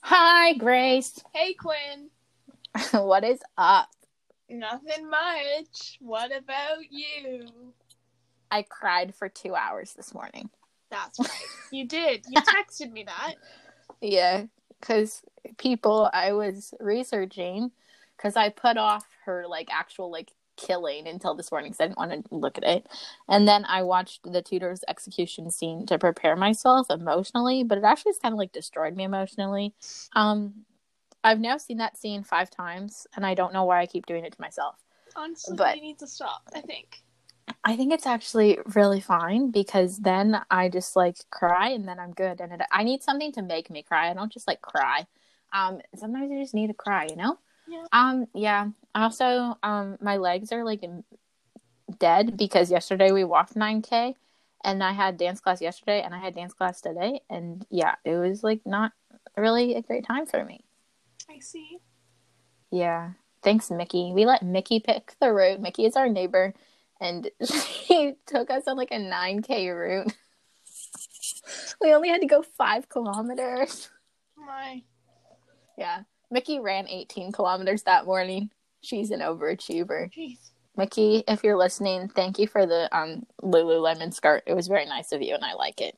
Hi, Grace. Hey, Quinn. What is up? Nothing much. What about you? I cried for 2 hours this morning. That's right. You did. You texted me that. Yeah, because I was researching, because I put off her, actual, killing until this morning because I didn't want to look at it. And then I watched the tutor's execution scene to prepare myself emotionally, but it actually just kind of, destroyed me emotionally. I've now seen that scene 5 times, and I don't know why I keep doing it to myself. Honestly, but you need to stop, I think. I think it's actually really fine because then I just cry and then I'm good. And I need something to make me cry. I don't just cry. Sometimes you just need to cry, you know? Yeah. Yeah. Also, my legs are dead because yesterday we walked 9K and I had dance class yesterday and I had dance class today. And yeah, it was not really a great time for me. I see. Yeah. Thanks, Mickey. We let Mickey pick the route. Mickey is our neighbor. And she took us on a 9K route. We only had to go 5 kilometers. My. Yeah. Mickey ran 18 kilometers that morning. She's an overachiever. Jeez. Mickey, if you're listening, thank you for the Lululemon skirt. It was very nice of you, and I like it.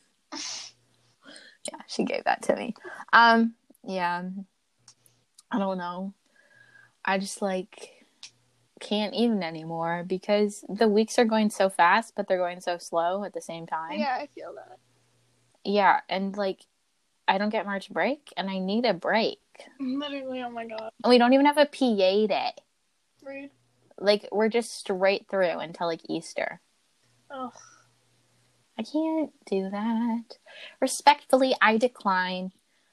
Yeah, she gave that to me. Yeah. I don't know. I just can't even anymore because the weeks are going so fast, but they're going so slow at the same time. Yeah, I feel that. Yeah, and I don't get March break, and I need a break. Literally, oh my god. And we don't even have a PA day. Rude. We're just straight through until Easter. Ugh. I can't do that. Respectfully, I decline.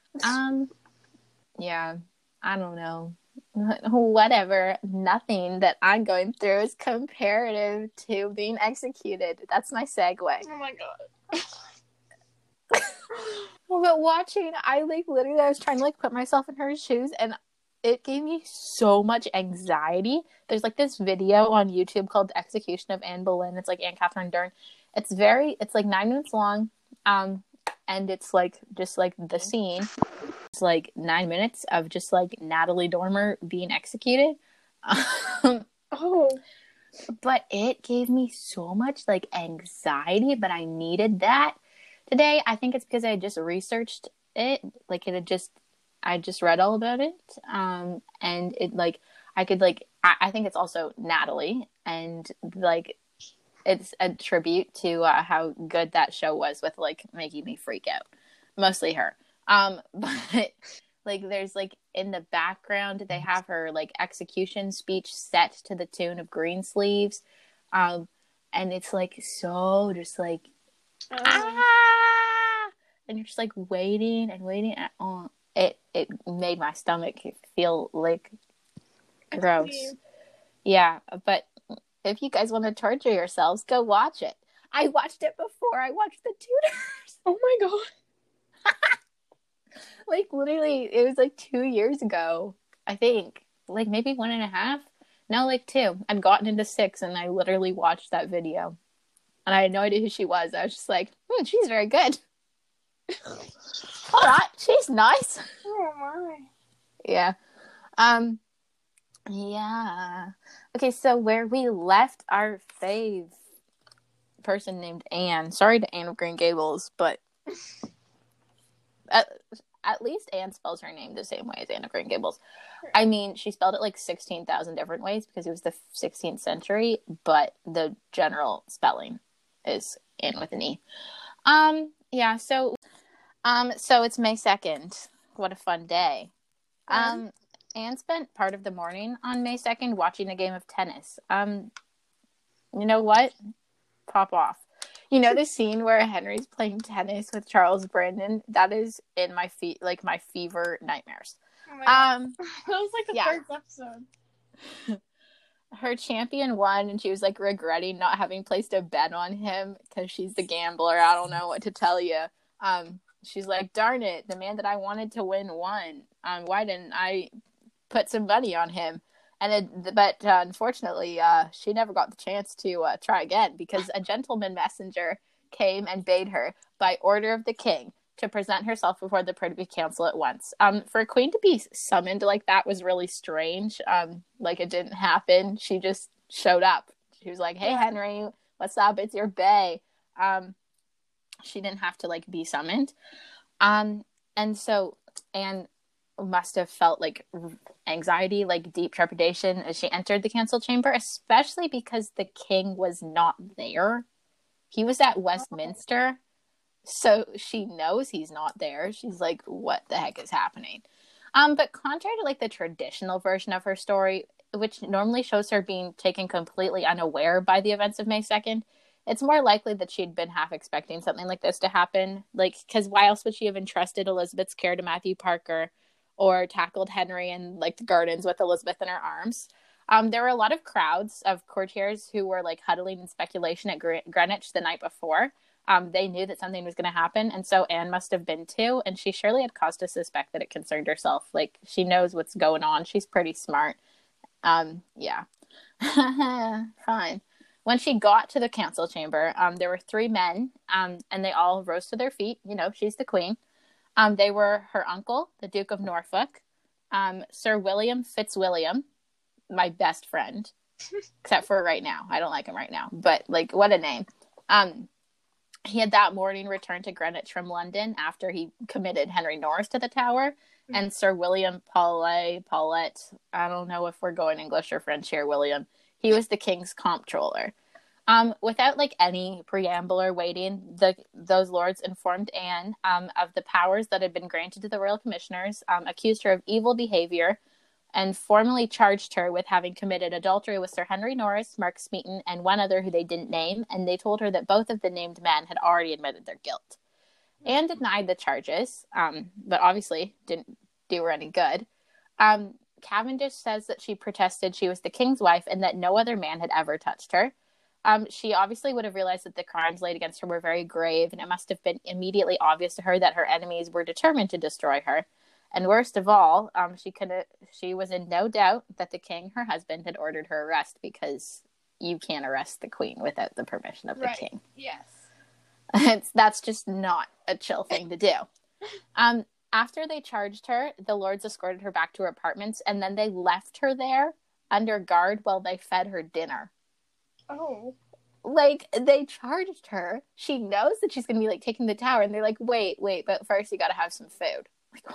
Yeah, I don't know. Whatever. Nothing that I'm going through is comparative to being executed. That's my segue. Oh my god. But watching, I literally, I was trying to put myself in her shoes, and it gave me so much anxiety. There's this video on YouTube called The Execution of Anne Boleyn. It's Anne Catherine Dern. It's 9 minutes long, and it's just the scene. It's 9 minutes of just Natalie Dormer being executed. Oh. But it gave me so much anxiety, but I needed that today. I think it's because I just researched it. I just read all about it. And it I think it's also Natalie, and it's a tribute to how good that show was with making me freak out. Mostly her. But there's in the background they have her execution speech set to the tune of Greensleeves, and it's so just ah, and you're just waiting and waiting. And, it made my stomach feel gross. Yeah, but if you guys want to torture yourselves, go watch it. I watched it before I watched The Tudors. Oh my god. Literally, it was 2 years ago, I think. Maybe 1.5. No, 2. I'd gotten into 6, and I literally watched that video. And I had no idea who she was. I was just she's very good. All right, she's nice. Oh my. Yeah. Yeah. Okay, so where we left our fave person named Anne. Sorry to Anne of Green Gables, but at least Anne spells her name the same way as Anne of Green Gables. I mean, she spelled it 16,000 different ways because it was the 16th century, but the general spelling is Anne with an E. Yeah, so it's May 2nd. What a fun day. Anne spent part of the morning on May 2nd watching a game of tennis. You know what? Pop off. You know the scene where Henry's playing tennis with Charles Brandon? That is in my my fever nightmares. Oh my god. That was the first episode. Her champion won, and she was regretting not having placed a bet on him because she's the gambler. I don't know what to tell you. She's darn it, the man that I wanted to win won. Why didn't I put some money on him? But unfortunately, she never got the chance to try again because a gentleman messenger came and bade her, by order of the king, to present herself before the Privy Council at once. For a queen to be summoned like that was really strange. Like it didn't happen. She just showed up. She was like, "Hey, Henry, what's up? It's your bae." She didn't have to like be summoned. And so Anne must have felt like anxiety, like deep trepidation as she entered the council chamber, especially because the king was not there. He was at Westminster, so she knows he's not there. She's like, what the heck is happening? But contrary to like the traditional version of her story, which normally shows her being taken completely unaware by the events of May 2nd, it's more likely that she'd been half expecting something like this to happen. Like, because why else would she have entrusted Elizabeth's care to Matthew Parker or tackled Henry in like the gardens with Elizabeth in her arms? There were a lot of crowds of courtiers who were like huddling in speculation at Greenwich the night before. They knew that something was going to happen, and so Anne must have been too, and she surely had cause to suspect that it concerned herself. Like, she knows what's going on. She's pretty smart. Yeah. Fine. When she got to the council chamber, there were 3 men, and they all rose to their feet. You know, she's the queen. They were her uncle, the Duke of Norfolk, Sir William Fitzwilliam, my best friend, except for right now. I don't like him right now, but like, what a name. He had that morning returned to Greenwich from London after he committed Henry Norris to the Tower, and Sir William Paulette, I don't know if we're going English or French here, William. He was the king's comptroller. Without like any preamble or waiting, those lords informed Anne of the powers that had been granted to the royal commissioners, accused her of evil behavior, and formally charged her with having committed adultery with Sir Henry Norris, Mark Smeaton, and one other who they didn't name, and they told her that both of the named men had already admitted their guilt. Anne denied the charges, but obviously didn't do her any good. Cavendish says that she protested she was the king's wife and that no other man had ever touched her. She obviously would have realized that the crimes laid against her were very grave, and it must have been immediately obvious to her that her enemies were determined to destroy her. And worst of all, she was in no doubt that the king, her husband, had ordered her arrest, because you can't arrest the queen without the permission of the king. Yes. That's just not a chill thing to do. After they charged her, the lords escorted her back to her apartments, and then they left her there under guard while they fed her dinner. Oh. Like, they charged her. She knows that she's going to be, like, taking the Tower, and they're like, wait, but first you got to have some food. Like,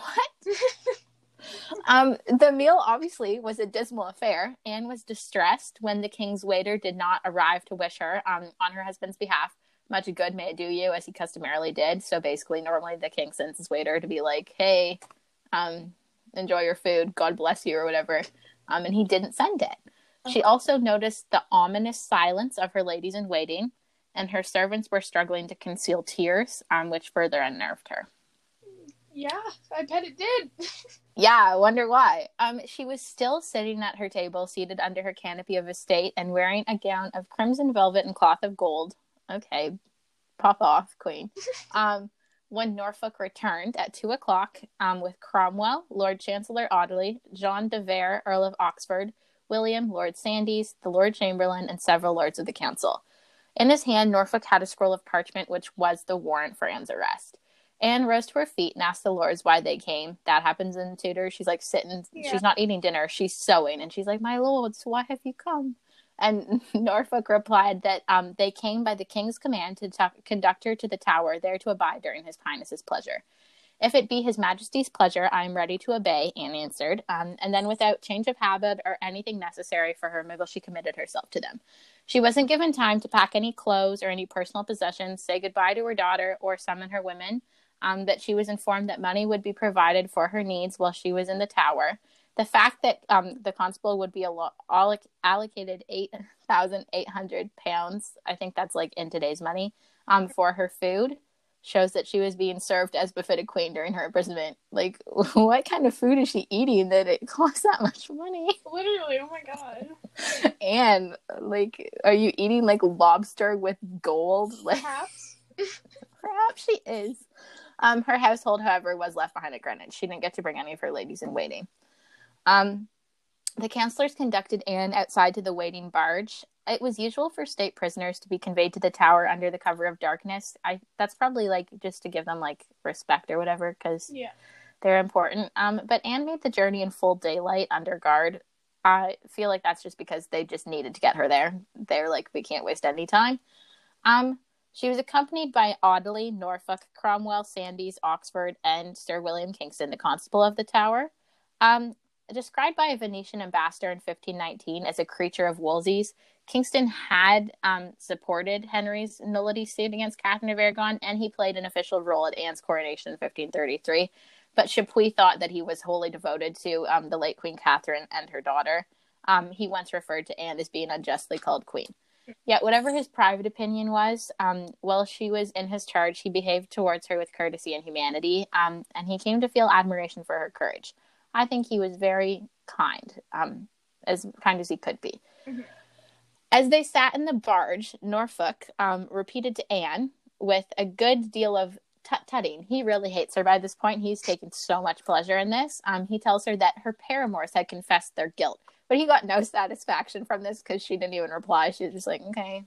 what? The meal obviously was a dismal affair. Anne was distressed when the king's waiter did not arrive to wish her, on her husband's behalf, much good may it do you, as he customarily did. So basically, normally the king sends his waiter to be like, hey, enjoy your food, God bless you, or whatever. And he didn't send it. She also noticed the ominous silence of her ladies in waiting, and her servants were struggling to conceal tears, which further unnerved her. Yeah, I bet it did. Yeah, I wonder why. She was still sitting at her table, seated under her canopy of estate, and wearing a gown of crimson velvet and cloth of gold. Okay, pop off, queen. When Norfolk returned at 2:00, with Cromwell, Lord Chancellor Audley, John de Vere, Earl of Oxford, William, Lord Sandys, the Lord Chamberlain, and several lords of the council. In his hand, Norfolk had a scroll of parchment, which was the warrant for Anne's arrest. Anne rose to her feet and asked the lords why they came. That happens in Tudor. She's like sitting, She's not eating dinner, she's sewing, and she's like, my lords, why have you come? And Norfolk replied that they came by the king's command to conduct her to the Tower, there to abide during his highness's pleasure. If it be his majesty's pleasure, I am ready to obey, Anne answered. And then without change of habit or anything necessary for her removal, she committed herself to them. She wasn't given time to pack any clothes or any personal possessions, say goodbye to her daughter, or summon her women. That she was informed that money would be provided for her needs while she was in the Tower. The fact that the constable would be allocated £8,800, I think that's like in today's money, for her food, shows that she was being served as befitted queen during her imprisonment. Like, what kind of food is she eating that it costs that much money? Literally, oh my god. And, like, are you eating, like, lobster with gold? Like, Perhaps. Perhaps she is. Her household, however, was left behind at Greenwich. She didn't get to bring any of her ladies in waiting. The counselors conducted Anne outside to the waiting barge. It was usual for state prisoners to be conveyed to the tower under the cover of darkness. That's probably like just to give them like respect or whatever, because they're important. But Anne made the journey in full daylight under guard. I feel like that's just because they just needed to get her there. They're like, we can't waste any time. She was accompanied by Audley, Norfolk, Cromwell, Sandys, Oxford, and Sir William Kingston, the constable of the tower. Described by a Venetian ambassador in 1519 as a creature of Wolsey's, Kingston had supported Henry's nullity suit against Catherine of Aragon, and he played an official role at Anne's coronation in 1533. But Chapuis thought that he was wholly devoted to the late Queen Catherine and her daughter. He once referred to Anne as being unjustly called queen. Yet, whatever his private opinion was, while she was in his charge, he behaved towards her with courtesy and humanity, and he came to feel admiration for her courage. I think he was very kind, as kind as he could be. Mm-hmm. As they sat in the barge, Norfolk repeated to Anne, with a good deal of tut-tutting. He really hates her by this point. He's taken so much pleasure in this. He tells her that her paramours had confessed their guilt. But he got no satisfaction from this because she didn't even reply. She was just like, okay.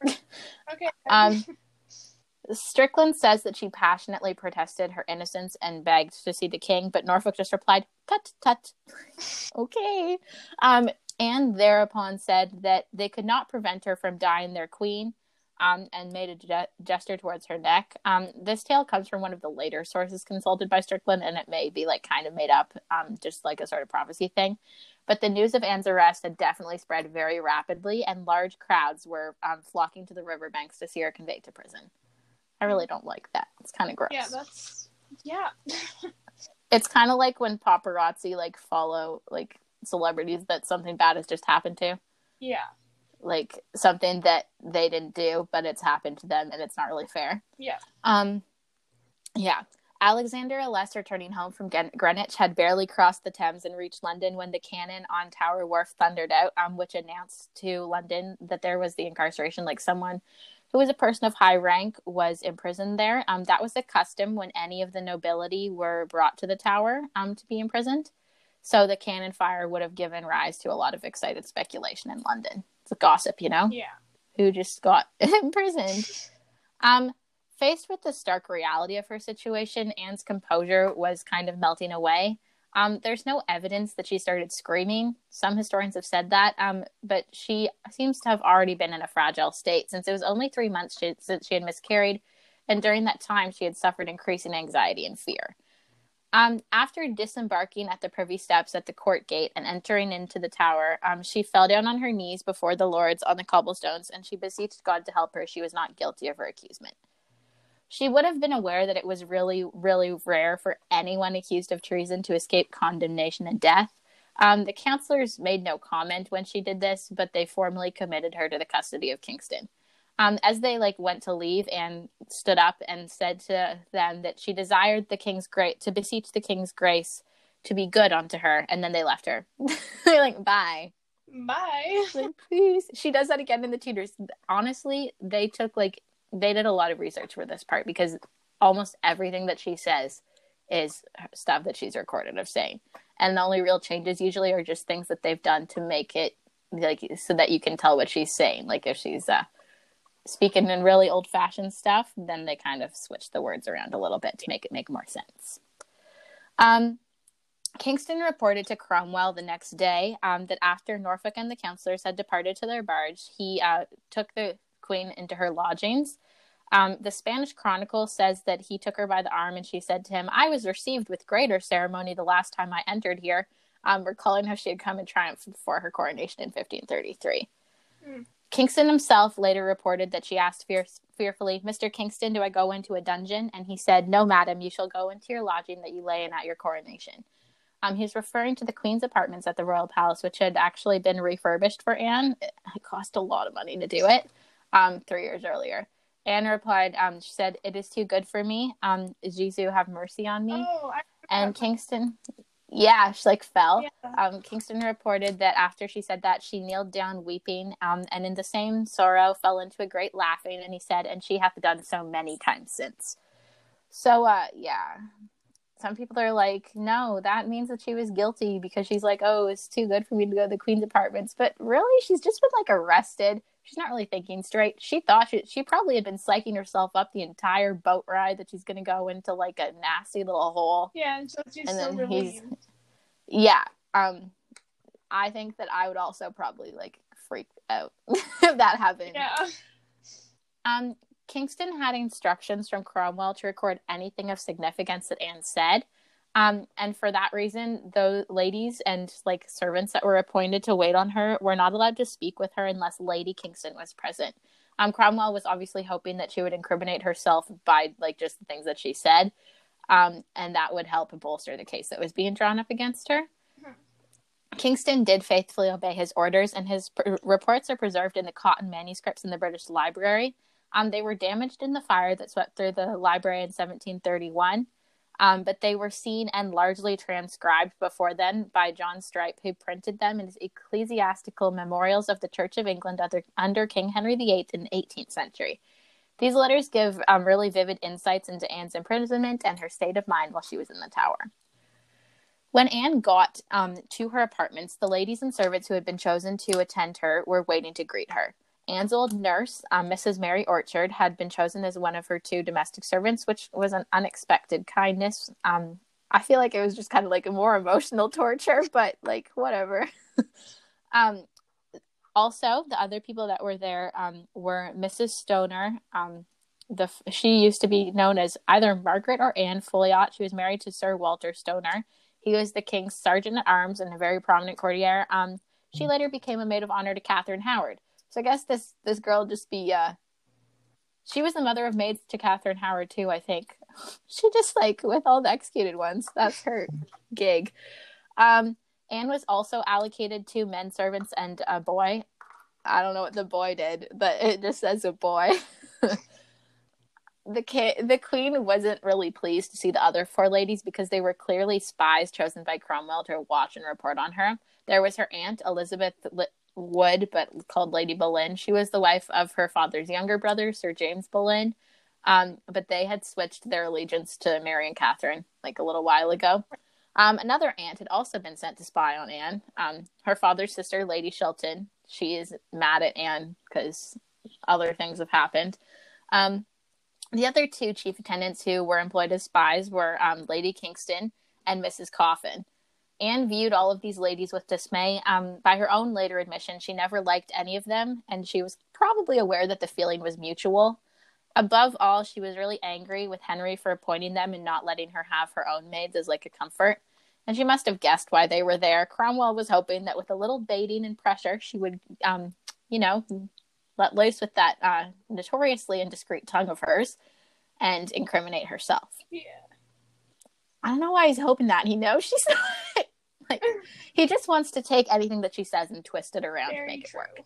Okay. Strickland says that she passionately protested her innocence and begged to see the king, but Norfolk just replied, tut, tut. Okay. Anne thereupon said that they could not prevent her from dying their queen, and made a gesture towards her neck. This tale comes from one of the later sources consulted by Strickland, and it may be like kind of made up, just like a sort of prophecy thing. But the news of Anne's arrest had definitely spread very rapidly, and large crowds were flocking to the riverbanks to see her conveyed to prison. I really don't like that. It's kind of gross. Yeah. It's kind of like when paparazzi like follow like celebrities that something bad has just happened to. Yeah. Like something that they didn't do, but it's happened to them, and it's not really fair. Yeah. Yeah. Alexander Less, returning home from Greenwich, had barely crossed the Thames and reached London when the cannon on Tower Wharf thundered out, which announced to London that there was the incarceration, like someone who was a person of high rank was imprisoned there. That was the custom when any of the nobility were brought to the Tower to be imprisoned. So the cannon fire would have given rise to a lot of excited speculation in London. It's a gossip, you know? Yeah. Who just got imprisoned. Faced with the stark reality of her situation, Anne's composure was kind of melting away. There's no evidence that she started screaming. Some historians have said that, but she seems to have already been in a fragile state since it was only 3 months since she had miscarried, and during that time she had suffered increasing anxiety and fear. After disembarking at the privy steps at the court gate and entering into the tower, she fell down on her knees before the lords on the cobblestones, and she beseeched God to help her. She was not guilty of her accusation. She would have been aware that it was really, really rare for anyone accused of treason to escape condemnation and death. The counselors made no comment when she did this, but they formally committed her to the custody of Kingston. As they went to leave, Anne stood up and said to them that she desired the king's to beseech the king's grace to be good unto her, and then they left her. They're like, bye. Bye. Like, please. She does that again in the Tudors. Honestly, they did a lot of research for this part because almost everything that she says is stuff that she's recorded of saying. And the only real changes usually are just things that they've done to make it so that you can tell what she's saying. Like if she's speaking in really old-fashioned stuff, then they kind of switch the words around a little bit to make it make more sense. Kingston reported to Cromwell the next day that after Norfolk and the counselors had departed to their barge, he took the Queen into her lodgings. The Spanish Chronicle says that he took her by the arm and she said to him, "I was received with greater ceremony the last time I entered here," recalling how she had come in triumph before her coronation in 1533. Kingston himself later reported that she asked fearfully, "Mr. Kingston, do I go into a dungeon?" And he said, "No, madam, you shall go into your lodging that you lay in at your coronation." He's referring to the Queen's apartments at the Royal Palace, which had actually been refurbished for Anne. It cost a lot of money to do it 3 years earlier. Anne replied, she said, "It is too good for me. Jesu, have mercy on me." And Kingston... Yeah, she fell. Yeah. Kingston reported that after she said that, she kneeled down weeping, and in the same sorrow fell into a great laughing, and he said, "And she hath done so many times since." So, yeah. some people are like, no, that means that she was guilty because she's like, oh, it's too good for me to go to the Queen's apartments. But really, she's just been like arrested. She's not really thinking straight. She thought she probably had been psyching herself up the entire boat ride that she's going to go into like a nasty little hole. Yeah, and so she's so relieved. Yeah. I think that I would also probably like freak out if that happened. Yeah. Kingston had instructions from Cromwell to record anything of significance that Anne said. And for that reason, those ladies and like servants that were appointed to wait on her were not allowed to speak with her unless Lady Kingston was present. Cromwell was obviously hoping that she would incriminate herself by like just the things that she said. And that would help bolster the case that was being drawn up against her. Kingston did faithfully obey his orders, and his reports are preserved in the Cotton manuscripts in the British Library. They were damaged in the fire that swept through the library in 1731, but they were seen and largely transcribed before then by John Strype, who printed them in his Ecclesiastical Memorials of the Church of England under King Henry VIII in the 18th century. These letters give really vivid insights into Anne's imprisonment and her state of mind while she was in the Tower. When Anne got to her apartments, the ladies and servants who had been chosen to attend her were waiting to greet her. Anne's old nurse, Mrs. Mary Orchard, had been chosen as one of her 2 domestic servants, which was an unexpected kindness. I feel like it was just kind of like a more emotional torture, but like whatever. Also, the other people that were there were Mrs. Stoner. She used to be known as either Margaret or Anne Folliot. She was married to Sir Walter Stoner. He was the king's sergeant-at-arms and a very prominent courtier. She later became a maid of honor to Catherine Howard. So I guess this girl just be... she was the mother of maids to Catherine Howard, too, I think. She just, like, with all the executed ones. That's her gig. Anne was also allocated 2 men servants and a boy. I don't know what the boy did, but it just says a boy. The queen wasn't really pleased to see the other 4 ladies because they were clearly spies chosen by Cromwell to watch and report on her. There was her aunt, Elizabeth Wood, but called Lady Boleyn. She was the wife of her father's younger brother, Sir James Boleyn. But they had switched their allegiance to Mary and Catherine like a little while ago. Another aunt had also been sent to spy on Anne. Her father's sister, Lady Shelton. She is mad at Anne because other things have happened. The other 2 chief attendants who were employed as spies were Lady Kingston and Mrs. Coffin. Anne viewed all of these ladies with dismay. By her own later admission, she never liked any of them, and she was probably aware that the feeling was mutual. Above all, she was really angry with Henry for appointing them and not letting her have her own maids as like a comfort. And she must have guessed why they were there. Cromwell was hoping that with a little baiting and pressure, she would, let loose with that notoriously indiscreet tongue of hers and incriminate herself. Yeah. I don't know why he's hoping that. He knows she's not. Like, he just wants to take anything that she says and twist it around to make it work.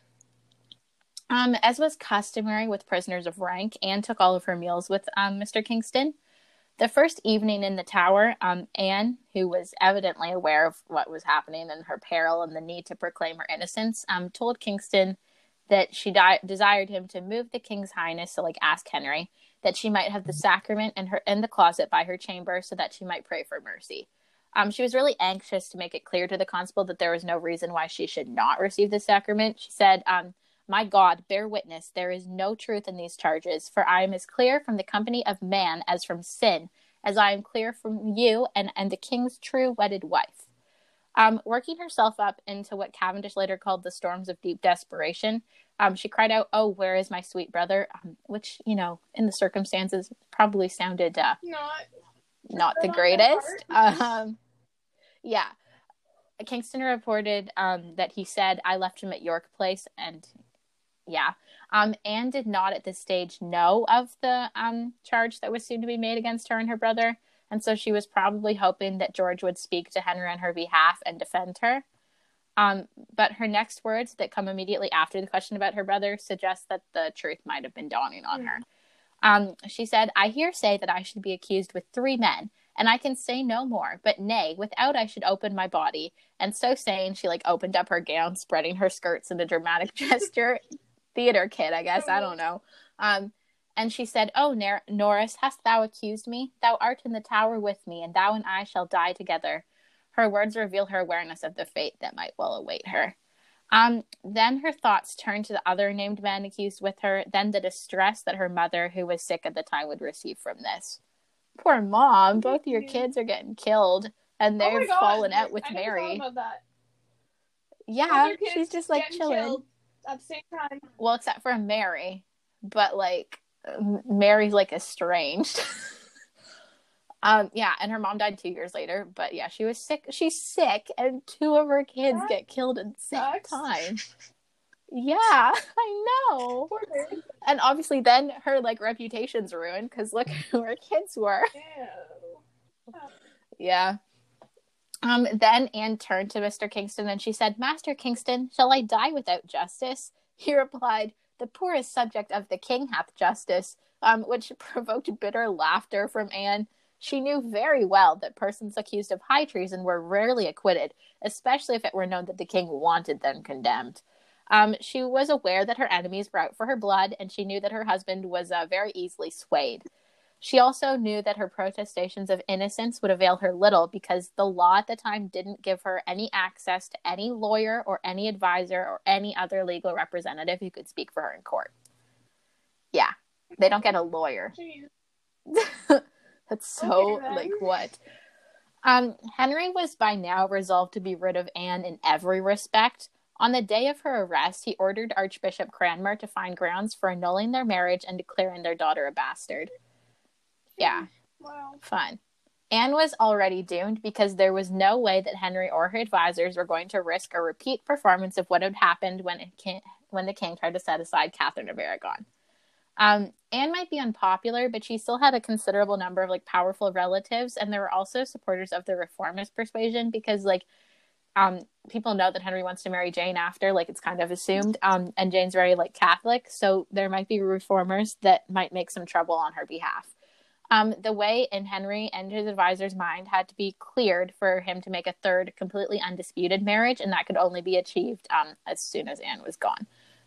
Yeah. As was customary with prisoners of rank, Anne took all of her meals with Mr. Kingston. The first evening in the Tower, Anne, who was evidently aware of what was happening and her peril and the need to proclaim her innocence, told Kingston that she desired him to move the King's Highness, so like ask Henry, that she might have the sacrament in the closet by her chamber so that she might pray for mercy. She was really anxious to make it clear to the constable that there was no reason why she should not receive the sacrament. She said, my God, bear witness, there is no truth in these charges, for I am as clear from the company of man as from sin, as I am clear from you and the king's true wedded wife. Working herself up into what Cavendish later called the storms of deep desperation, she cried out, "Oh, where is my sweet brother?" Which, in the circumstances, probably sounded not the greatest. Yeah. Kingston reported that he said, "I left him at York Place," and yeah. Anne did not at this stage know of the charge that was soon to be made against her and her brother, and so she was probably hoping that George would speak to Henry on her behalf and defend her. But her next words that come immediately after the question about her brother suggest that the truth might have been dawning on her. She said, "I hear say that I should be accused with 3 men, and I can say no more, but nay, without I should open my body." And so saying, she opened up her gown, spreading her skirts in a dramatic gesture. Theater kid, I guess. I don't know. And she said, "Oh, Norris, hast thou accused me? Thou art in the tower with me, and thou and I shall die together." Her words reveal her awareness of the fate that might well await her. Then her thoughts turned to the other named men accused with her, then the distress that her mother, who was sick at the time, would receive from this. Poor mom, both of your kids are getting killed, and they've fallen out with Mary. I never thought about that. Yeah, she's just like chilling at the same time. Well, except for Mary, but like Mary's like estranged. Yeah, and her mom died 2 years later, but yeah, she was sick. She's sick, and two of her kids get killed at the same time. Yeah, I know. And obviously then her like reputation's ruined because look who her kids were. Yeah. Then Anne turned to Mr. Kingston and she said, "Master Kingston, shall I die without justice?" He replied, "The poorest subject of the king hath justice," which provoked bitter laughter from Anne. She knew very well that persons accused of high treason were rarely acquitted, especially if it were known that the king wanted them condemned. She was aware that her enemies were out for her blood, and she knew that her husband was very easily swayed. She also knew that her protestations of innocence would avail her little because the law at the time didn't give her any access to any lawyer or any advisor or any other legal representative who could speak for her in court. Yeah, they don't get a lawyer. That's so, like, what? Henry was by now resolved to be rid of Anne in every respect. On the day of her arrest, he ordered Archbishop Cranmer to find grounds for annulling their marriage and declaring their daughter a bastard. Yeah. Wow. Fun. Anne was already doomed because there was no way that Henry or her advisors were going to risk a repeat performance of what had happened when the king tried to set aside Catherine of Aragon. Anne might be unpopular, but she still had a considerable number of like powerful relatives, and there were also supporters of the reformist persuasion because like people know that Henry wants to marry Jane after, like it's kind of assumed, and Jane's very like Catholic, so there might be reformers that might make some trouble on her behalf. The way in Henry and his advisor's mind had to be cleared for him to make a third completely undisputed marriage, and that could only be achieved as soon as Anne was gone.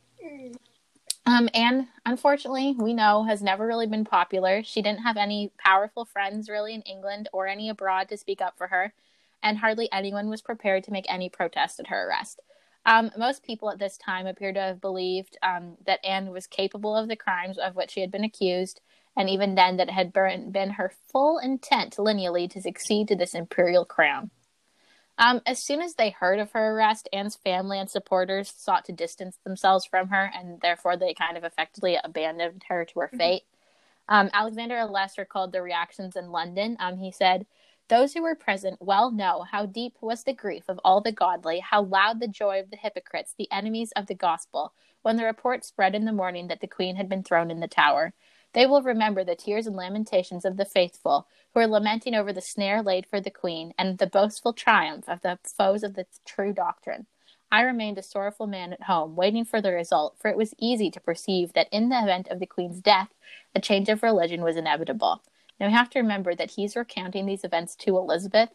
Anne, unfortunately, we know, has never really been popular. She didn't have any powerful friends really in England or any abroad to speak up for her, and hardly anyone was prepared to make any protest at her arrest. Most people at this time appear to have believed that Anne was capable of the crimes of which she had been accused, and even then that it had been her full intent lineally to succeed to this imperial crown. As soon as they heard of her arrest, Anne's family and supporters sought to distance themselves from her, and therefore they kind of effectively abandoned her to her fate. Alexander Less recalled the reactions in London. He said, "Those who were present well know how deep was the grief of all the godly, how loud the joy of the hypocrites, the enemies of the gospel, when the report spread in the morning that the queen had been thrown in the Tower. They will remember the tears and lamentations of the faithful, who are lamenting over the snare laid for the queen, and the boastful triumph of the foes of the true doctrine. I remained a sorrowful man at home, waiting for the result, for it was easy to perceive that in the event of the queen's death, a change of religion was inevitable." Now we have to remember that he's recounting these events to Elizabeth.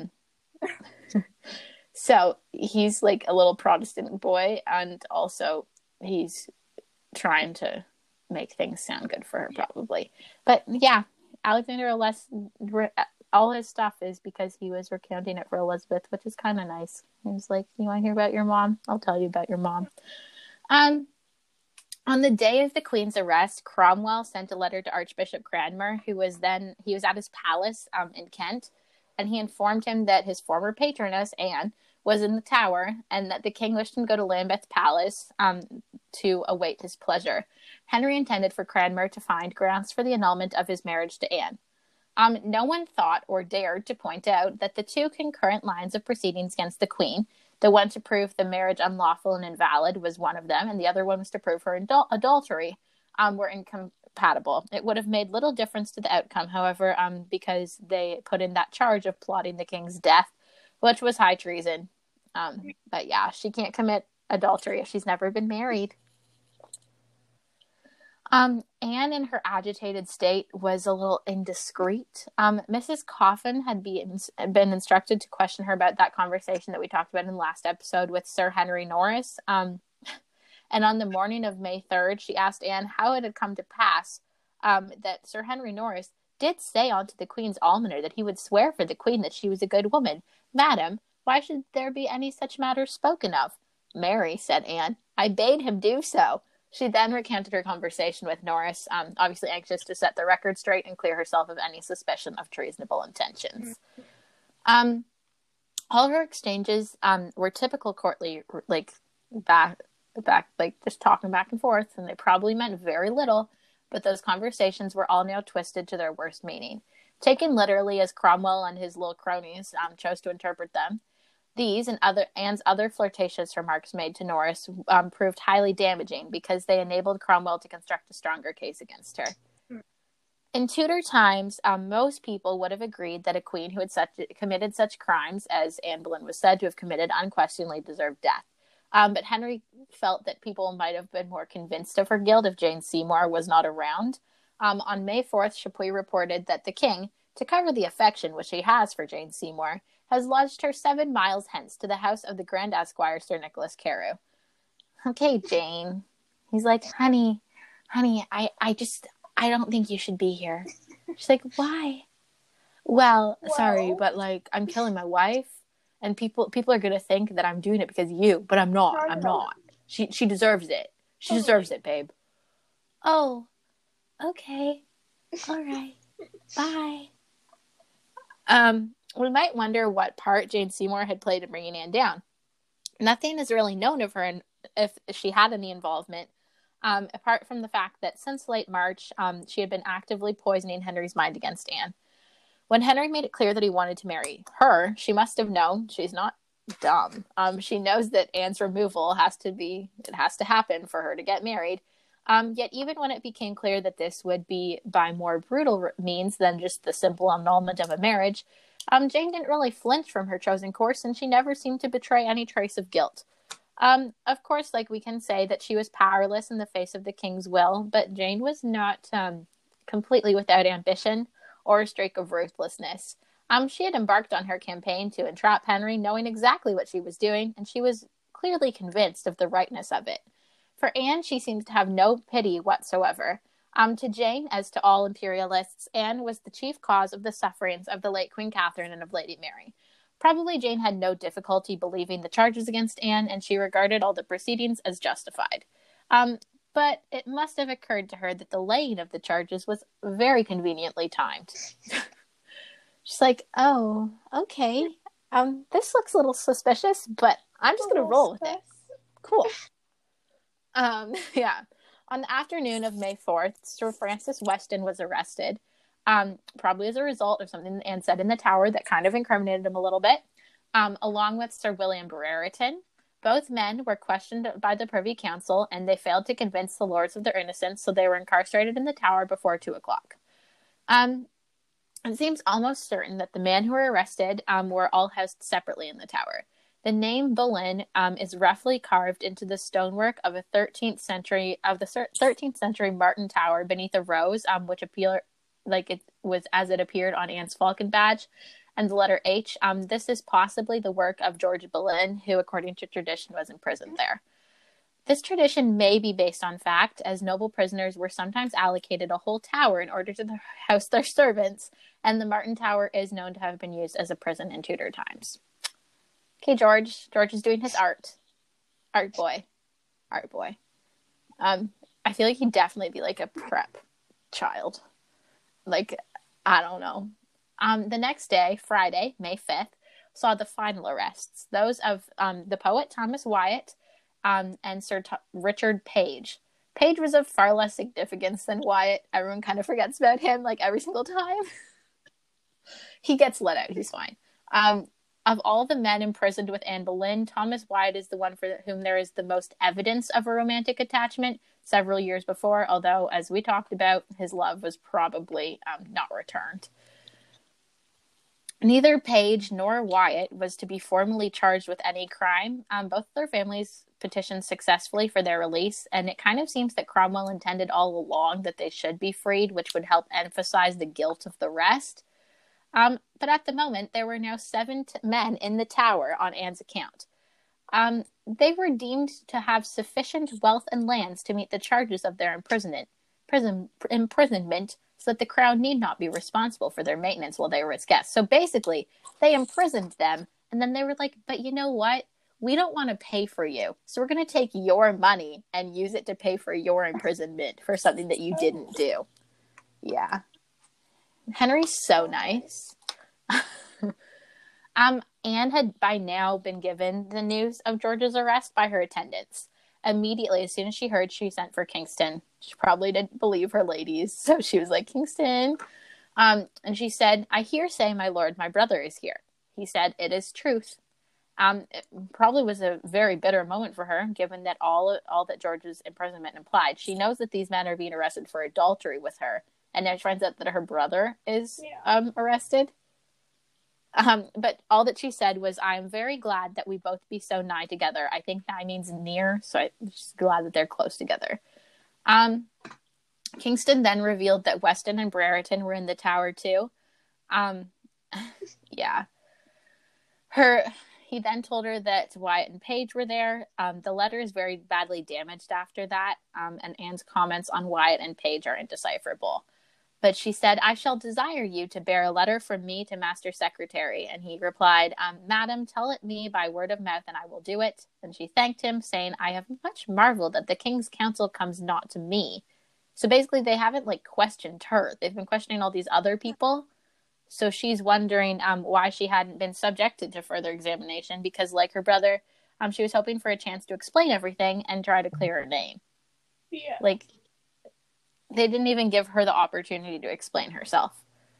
So he's like a little Protestant boy, and also he's trying to make things sound good for her, probably. But yeah, Alexander Less, all his stuff is because he was recounting it for Elizabeth, which is kind of nice. He was like, "You want to hear about your mom? I'll tell you about your mom." On the day of the Queen's arrest, Cromwell sent a letter to Archbishop Cranmer, he was at his palace in Kent, and he informed him that his former patroness, Anne, was in the Tower, and that the king wished him to go to Lambeth Palace to await his pleasure. Henry intended for Cranmer to find grounds for the annulment of his marriage to Anne. No one thought or dared to point out that the two concurrent lines of proceedings against the Queen, the one to prove the marriage unlawful and invalid was one of them, and the other one was to prove her adultery, were incompatible. It would have made little difference to the outcome, however, because they put in that charge of plotting the king's death, which was high treason. But yeah, she can't commit adultery if she's never been married. Anne, in her agitated state, was a little indiscreet. Mrs. Coffin had been instructed to question her about that conversation that we talked about in the last episode with Sir Henry Norris. And on the morning of May 3rd, she asked Anne how it had come to pass that Sir Henry Norris did say unto the Queen's almoner that he would swear for the Queen that she was a good woman. Madam, why should there be any such matter spoken of? Marry, said Anne, I bade him do so. She then recounted her conversation with Norris, obviously anxious to set the record straight and clear herself of any suspicion of treasonable intentions. All her exchanges were typical courtly, like back, like just talking back and forth, and they probably meant very little, but those conversations were all now twisted to their worst meaning. Taken literally as Cromwell and his little cronies chose to interpret them, these and Anne's other flirtatious remarks made to Norris proved highly damaging because they enabled Cromwell to construct a stronger case against her. In Tudor times, most people would have agreed that a queen who had committed such crimes as Anne Boleyn was said to have committed unquestionably deserved death. But Henry felt that people might have been more convinced of her guilt if Jane Seymour was not around. On May 4th, Chapuis reported that the king, to cover the affection which he has for Jane Seymour, has lodged her 7 miles hence to the house of the Grand Esquire Sir Nicholas Carew. Okay, Jane. He's like, honey, I don't think you should be here. She's like, why? Well, sorry, but like, I'm killing my wife, and people are gonna think that I'm doing it because of you, but I'm not. I'm not. She deserves it. She deserves it, babe. Oh, okay, all right, bye. We might wonder what part Jane Seymour had played in bringing Anne down. Nothing is really known of her and if she had any involvement, apart from the fact that since late March, she had been actively poisoning Henry's mind against Anne. When Henry made it clear that he wanted to marry her, she must have known. She's not dumb. She knows that Anne's removal has to happen for her to get married. Yet even when it became clear that this would be by more brutal means than just the simple annulment of a marriage, Jane didn't really flinch from her chosen course, and she never seemed to betray any trace of guilt. Of course, like, we can say that she was powerless in the face of the king's will, but Jane was not completely without ambition or a streak of ruthlessness. She had embarked on her campaign to entrap Henry, knowing exactly what she was doing, and she was clearly convinced of the rightness of it. For Anne, she seems to have no pity whatsoever. To Jane, as to all imperialists, Anne was the chief cause of the sufferings of the late Queen Catherine and of Lady Mary. Probably Jane had no difficulty believing the charges against Anne, and she regarded all the proceedings as justified. But it must have occurred to her that the laying of the charges was very conveniently timed. She's like, oh, okay. This looks a little suspicious, but I'm just going to roll with it. Cool. Yeah. On the afternoon of May 4th, Sir Francis Weston was arrested, probably as a result of something Anne said in the Tower that kind of incriminated him a little bit, along with Sir William Brereton. Both men were questioned by the Privy Council, and they failed to convince the lords of their innocence, so they were incarcerated in the Tower before 2 o'clock. It seems almost certain that the men who were arrested were all housed separately in the Tower. The name Boleyn is roughly carved into the stonework of the 13th century Martin Tower beneath a rose, which appeared like it was as it appeared on Anne's falcon badge, and the letter H. This is possibly the work of George Boleyn, who, according to tradition, was imprisoned there. This tradition may be based on fact, as noble prisoners were sometimes allocated a whole tower in order to house their servants, and the Martin Tower is known to have been used as a prison in Tudor times. Okay, George. George is doing his art. Art boy. I feel like he'd definitely be like a prep child. Like, I don't know. The next day, Friday, May 5th, saw the final arrests. Those of the poet Thomas Wyatt and Sir Richard Page. Page was of far less significance than Wyatt. Everyone kind of forgets about him, like, every single time. He gets let out. He's fine. Of all the men imprisoned with Anne Boleyn, Thomas Wyatt is the one for whom there is the most evidence of a romantic attachment several years before, although, as we talked about, his love was probably not returned. Neither Page nor Wyatt was to be formally charged with any crime. Both their families petitioned successfully for their release, and it kind of seems that Cromwell intended all along that they should be freed, which would help emphasize the guilt of the rest. But at the moment, there were now 7 men in the Tower on Anne's account. They were deemed to have sufficient wealth and lands to meet the charges of their imprisonment. imprisonment so that the crown need not be responsible for their maintenance while they were its guests. So basically, they imprisoned them, and then they were like, but you know what? We don't want to pay for you, so we're going to take your money and use it to pay for your imprisonment for something that you didn't do. Yeah. Henry's so nice. Anne had by now been given the news of George's arrest by her attendants. Immediately, as soon as she heard, she sent for Kingston. She probably didn't believe her ladies, so she was like, Kingston. And she said, I hear say, my lord, my brother is here. He said, it is truth. It probably was a very bitter moment for her, given that all that George's imprisonment implied. She knows that these men are being arrested for adultery with her, and now she finds out that her brother is arrested. But all that she said was, I am very glad that we both be so nigh together. I think nigh means near, so I'm just glad that they're close together. Kingston then revealed that Weston and Brereton were in the tower too. Yeah. He then told her that Wyatt and Page were there. The letter is very badly damaged after that, and Anne's comments on Wyatt and Page are indecipherable. But she said, I shall desire you to bear a letter from me to Master Secretary. And he replied, Madam, tell it me by word of mouth, and I will do it. And she thanked him, saying, I have much marveled that the king's counsel comes not to me. So basically, they haven't, questioned her. They've been questioning all these other people. So she's wondering why she hadn't been subjected to further examination, because, like her brother, she was hoping for a chance to explain everything and try to clear her name. Yeah. They didn't even give her the opportunity to explain herself.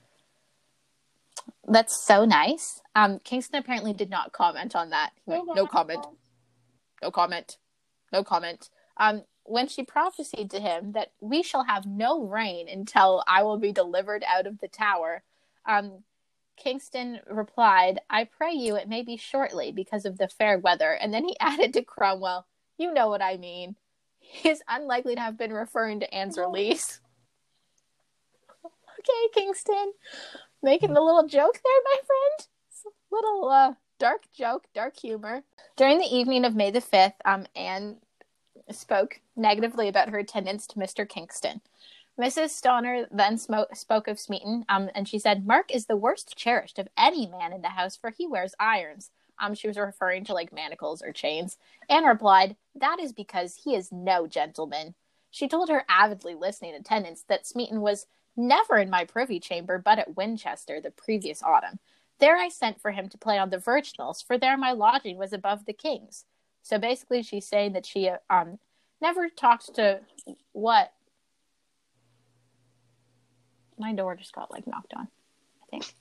That's so nice. Kingston apparently did not comment on that. No comment. No comment. No comment. When she prophesied to him that we shall have no rain until I will be delivered out of the tower, Kingston replied, I pray you it may be shortly because of the fair weather. And then he added to Cromwell, you know what I mean. He is unlikely to have been referring to Anne's release. Okay, Kingston. Making a little joke there, my friend. It's a little dark joke, dark humor. During the evening of May the 5th, Anne spoke negatively about her attendance to Mr. Kingston. Mrs. Stoner then spoke of Smeaton, and she said, Mark is the worst cherished of any man in the house, for he wears irons. She was referring to manacles or chains. Anne replied, that is because he is no gentleman. She told her avidly listening attendants that Smeaton was never in my privy chamber but at Winchester the previous autumn. There I sent for him to play on the virginals, for there my lodging was above the king's. So basically she's saying that she never talked to what? My door just got knocked on, I think.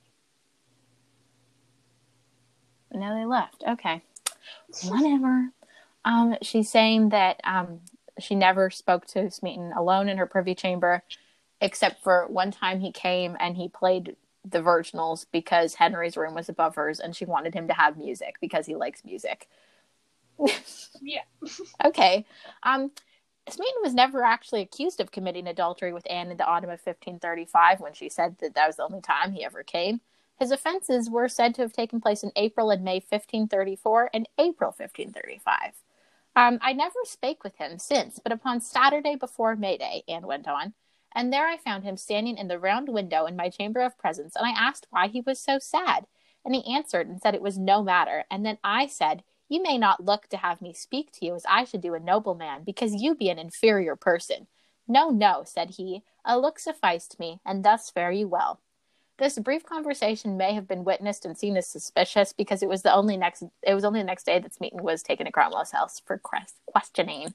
No, they left. Okay. Whatever. She's saying that she never spoke to Smeaton alone in her privy chamber, except for one time he came and he played the virginals because Henry's room was above hers and she wanted him to have music because he likes music. Yeah. Okay. Smeaton was never actually accused of committing adultery with Anne in the autumn of 1535 when she said that was the only time he ever came. His offenses were said to have taken place in April and May 1534 and April 1535. I never spake with him since, but upon Saturday before May Day, Anne went on, and there I found him standing in the round window in my chamber of presence, and I asked why he was so sad. And he answered and said it was no matter, and then I said, you may not look to have me speak to you as I should do a nobleman, because you be an inferior person. No, no, said he, a look sufficed me, and thus fare you well. This brief conversation may have been witnessed and seen as suspicious because it was only the next day that Smeaton was taken to Cromwell's house for questioning.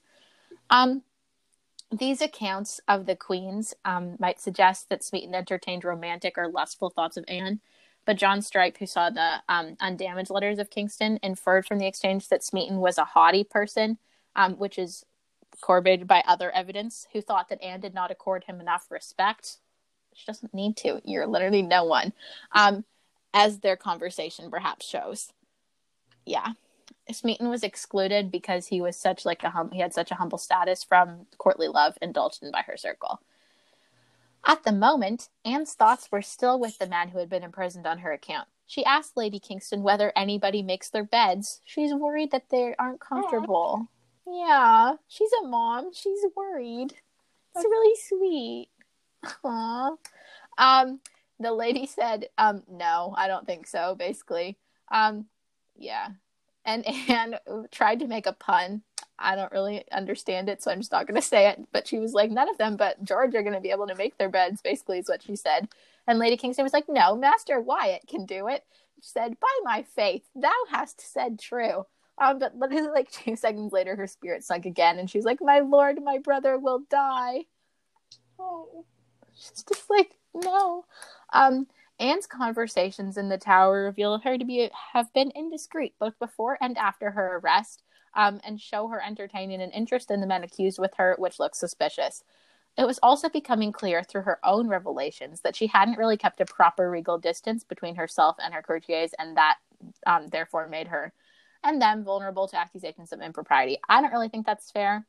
These accounts of the queens might suggest that Smeaton entertained romantic or lustful thoughts of Anne, but John Strype, who saw the undamaged letters of Kingston, inferred from the exchange that Smeaton was a haughty person, which is corroborated by other evidence, who thought that Anne did not accord him enough respect. She doesn't need to. You're literally no one. As their conversation perhaps shows. Yeah. Smeaton was excluded because he was such he had such a humble status from courtly love indulged in by her circle. At the moment, Anne's thoughts were still with the man who had been imprisoned on her account. She asked Lady Kingston whether anybody makes their beds. She's worried that they aren't comfortable. Yeah, she's a mom. She's worried. It's really sweet. Aww. The lady said, no, I don't think so, basically. Yeah. And Anne tried to make a pun. I don't really understand it, so I'm just not going to say it. But she was like, none of them but George are going to be able to make their beds, basically, is what she said. And Lady Kingston was like, no, Master Wyatt can do it. She said, by my faith, thou hast said true. But like 2 seconds later, her spirit sunk again, and she's like, my lord, my brother will die. Oh. She's just like, no. Anne's conversations in the tower reveal her to have been indiscreet both before and after her arrest, and show her entertaining an interest in the men accused with her, which looks suspicious. It was also becoming clear through her own revelations that she hadn't really kept a proper regal distance between herself and her courtiers, and that therefore made her and them vulnerable to accusations of impropriety. I don't really think that's fair.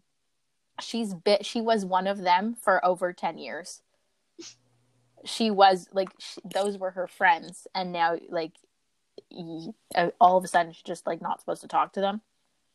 She was one of them for over 10 years. She was like, those were her friends, and now like all of a sudden she's just like not supposed to talk to them.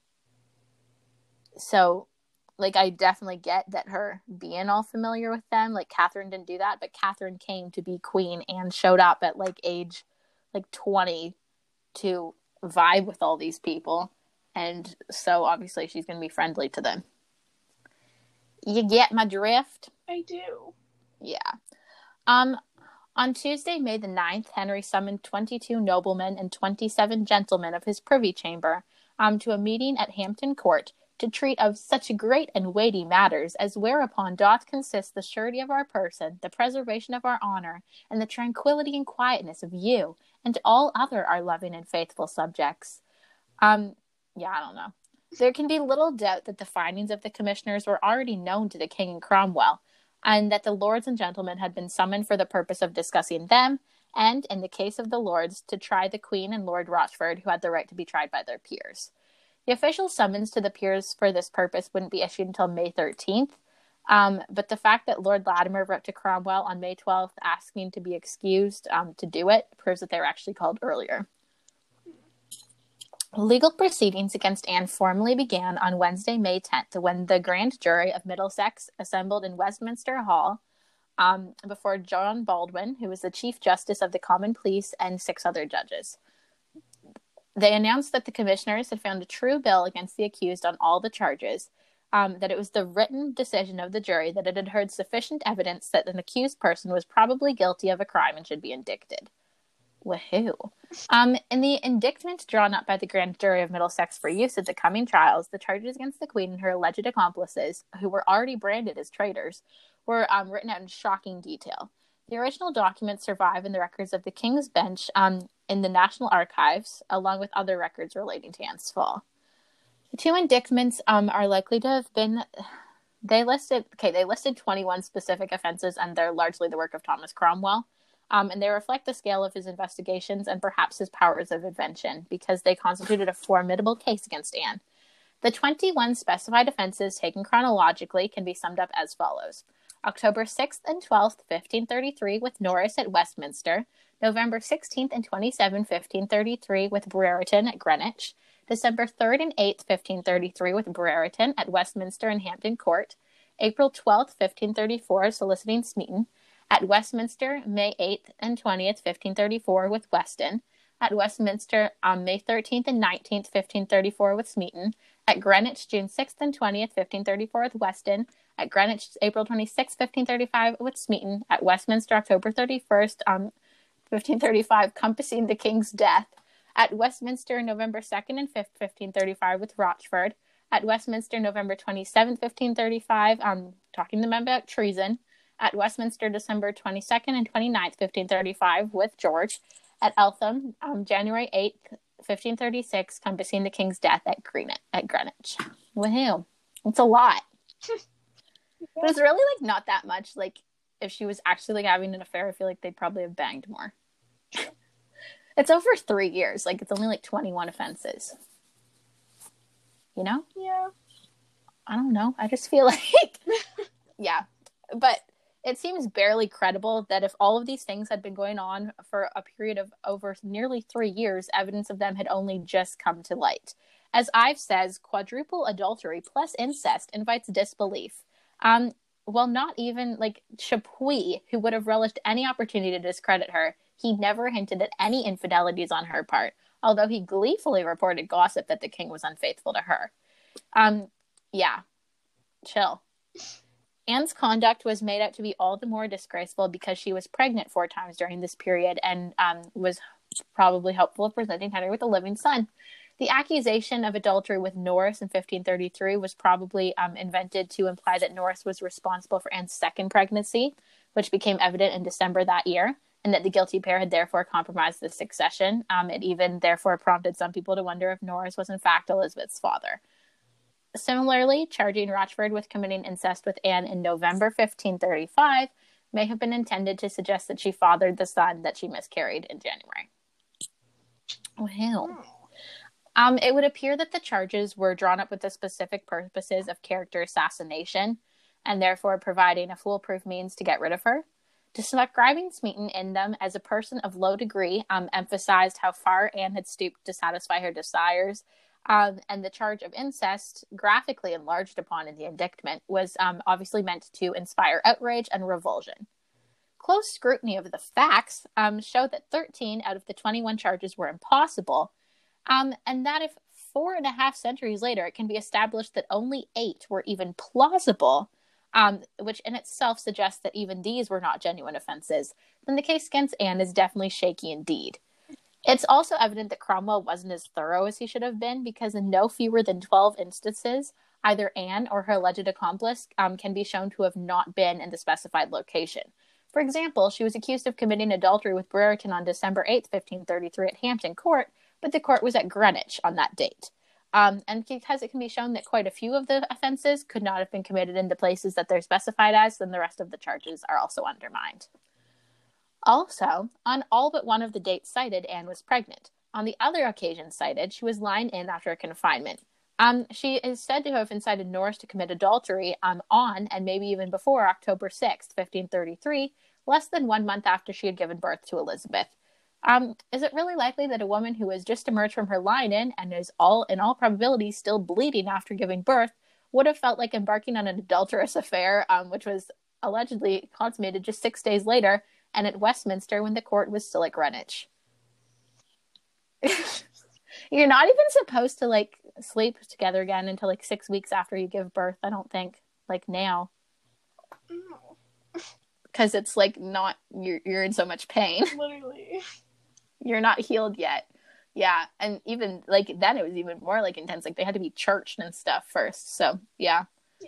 So like I definitely get that her being all familiar with them. Like Catherine didn't do that, but Catherine came to be queen and showed up at like age like 20 to vibe with all these people, and so obviously she's going to be friendly to them. You get my drift? I do. Yeah. On Tuesday, May the 9th, Henry summoned 22 noblemen and 27 gentlemen of his privy chamber to a meeting at Hampton Court to treat of such great and weighty matters as whereupon doth consist the surety of our person, the preservation of our honor, and the tranquillity and quietness of you, and all other our loving and faithful subjects. I don't know. There can be little doubt that the findings of the commissioners were already known to the king and Cromwell, and that the lords and gentlemen had been summoned for the purpose of discussing them, and, in the case of the lords, to try the queen and Lord Rochford, who had the right to be tried by their peers. The official summons to the peers for this purpose wouldn't be issued until May 13th, but the fact that Lord Latimer wrote to Cromwell on May 12th asking to be excused to do it proves that they were actually called earlier. Legal proceedings against Anne formally began on Wednesday, May 10th, when the grand jury of Middlesex assembled in Westminster Hall before John Baldwin, who was the Chief Justice of the Common Pleas, and 6 other judges. They announced that the commissioners had found a true bill against the accused on all the charges, that it was the written decision of the jury that it had heard sufficient evidence that an accused person was probably guilty of a crime and should be indicted. Woohoo. In the indictment drawn up by the grand jury of Middlesex for use at the coming trials, the charges against the queen and her alleged accomplices, who were already branded as traitors, were written out in shocking detail. The original documents survive in the records of the King's Bench in the National Archives, along with other records relating to Anne's fall. The 2 indictments are likely to have been... They listed 21 specific offenses, and they're largely the work of Thomas Cromwell. And they reflect the scale of his investigations and perhaps his powers of invention, because they constituted a formidable case against Anne. The 21 specified offenses, taken chronologically, can be summed up as follows. October 6th and 12th, 1533, with Norris at Westminster. November 16th and 27th, 1533, with Brereton at Greenwich. December 3rd and 8th, 1533, with Brereton at Westminster and Hampton Court. April 12th, 1534, soliciting Smeaton. At Westminster, May 8th and 20th, 1534, with Weston. At Westminster, May 13th and 19th, 1534, with Smeaton. At Greenwich, June 6th and 20th, 1534, with Weston. At Greenwich, April 26th, 1535, with Smeaton. At Westminster, October 31st, 1535, compassing the king's death. At Westminster, November 2nd and 5th, 1535, with Rochford. At Westminster, November 27th, 1535, talking to them about treason. At Westminster, December 22nd and 29th, 1535, with George. At Eltham, January 8th, 1536, compassing the king's death at Greenwich. Woohoo. It's a lot. But it's really, like, not that much. Like, if she was actually, like, having an affair, I feel like they'd probably have banged more. It's over 3 years. Like, it's only, like, 21 offenses. You know? Yeah. I don't know. I just feel like... yeah. But... it seems barely credible that if all of these things had been going on for a period of over nearly 3 years, evidence of them had only just come to light. As Ives says, quadruple adultery plus incest invites disbelief. well, not even like Chapuis, who would have relished any opportunity to discredit her, he never hinted at any infidelities on her part, although he gleefully reported gossip that the king was unfaithful to her. Yeah, chill. Anne's conduct was made out to be all the more disgraceful because she was pregnant 4 times during this period and was probably hopeful of presenting Henry with a living son. The accusation of adultery with Norris in 1533 was probably invented to imply that Norris was responsible for Anne's second pregnancy, which became evident in December that year, and that the guilty pair had therefore compromised the succession. It even therefore prompted some people to wonder if Norris was in fact Elizabeth's father. Similarly, charging Rochford with committing incest with Anne in November 1535 may have been intended to suggest that she fathered the son that she miscarried in January. Wow. It would appear that the charges were drawn up with the specific purposes of character assassination, and therefore providing a foolproof means to get rid of her. Describing Smeaton in them as a person of low degree emphasized how far Anne had stooped to satisfy her desires, and the charge of incest, graphically enlarged upon in the indictment, was obviously meant to inspire outrage and revulsion. Close scrutiny of the facts showed that 13 out of the 21 charges were impossible, and that if 4.5 centuries later it can be established that only 8 were even plausible, which in itself suggests that even these were not genuine offenses, then the case against Anne is definitely shaky indeed. It's also evident that Cromwell wasn't as thorough as he should have been, because in no fewer than 12 instances, either Anne or her alleged accomplice can be shown to have not been in the specified location. For example, she was accused of committing adultery with Brereton on December 8th, 1533 at Hampton Court, but the court was at Greenwich on that date. And because it can be shown that quite a few of the offenses could not have been committed in the places that they're specified as, then the rest of the charges are also undermined. Also, on all but one of the dates cited, Anne was pregnant. On the other occasions cited, she was lying in after a confinement. She is said to have incited Norris to commit adultery on and maybe even before October 6th, 1533, less than 1 month after she had given birth to Elizabeth. Is it really likely that a woman who has just emerged from her lie-in and is in all probability still bleeding after giving birth would have felt like embarking on an adulterous affair, which was allegedly consummated just 6 days later and at Westminster when the court was still at Greenwich? You're not even supposed to like sleep together again until like 6 weeks after you give birth, I don't think, like now. Because it's like not, you're in so much pain. Literally. You're not healed yet. Yeah, and even like then it was even more like intense. Like they had to be churched and stuff first. So yeah.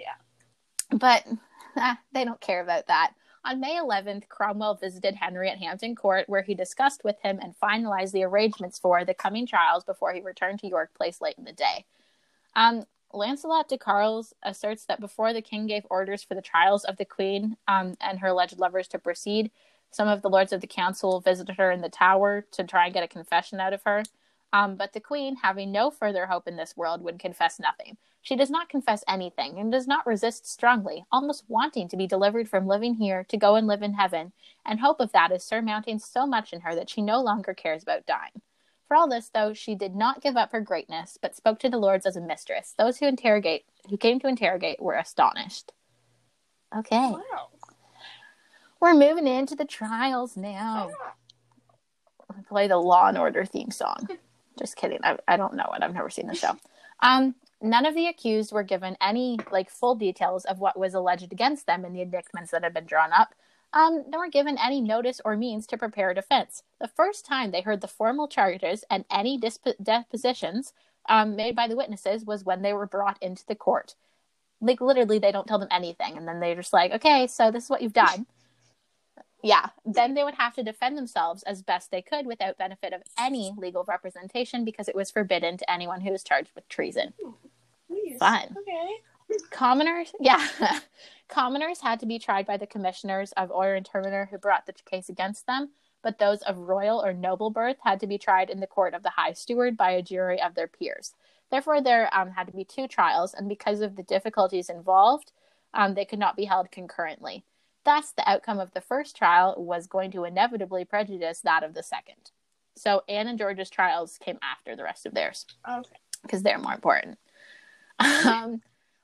But they don't care about that. On May 11th, Cromwell visited Henry at Hampton Court, where he discussed with him and finalized the arrangements for the coming trials before he returned to York Place late in the day. Lancelot de Carles asserts that before the king gave orders for the trials of the queen and her alleged lovers to proceed, some of the lords of the council visited her in the Tower to try and get a confession out of her. But the queen, having no further hope in this world, would confess nothing. She does not confess anything and does not resist strongly, almost wanting to be delivered from living here to go and live in heaven, and hope of that is surmounting so much in her that she no longer cares about dying. For all this, though, she did not give up her greatness, but spoke to the lords as a mistress. Those who came to interrogate were astonished. Okay. Wow. We're moving into the trials now. I'll play the Law and Order theme song. Just kidding. I don't know it. I've never seen the show. None of the accused were given any full details of what was alleged against them in the indictments that had been drawn up, nor given any notice or means to prepare a defense. The first time they heard the formal charges and any depositions made by the witnesses was when they were brought into the court. Like, literally, they don't tell them anything, and then they're just like, okay, so this is what you've done. Yeah, then they would have to defend themselves as best they could without benefit of any legal representation, because it was forbidden to anyone who was charged with treason. Please. Fun. Okay. Commoners had to be tried by the commissioners of Oyer and Terminer who brought the case against them, but those of royal or noble birth had to be tried in the court of the High Steward by a jury of their peers. Therefore, there had to be 2 trials, and because of the difficulties involved, they could not be held concurrently. Thus, the outcome of the first trial was going to inevitably prejudice that of the second. So Anne and George's trials came after the rest of theirs. Okay. Because they're more important.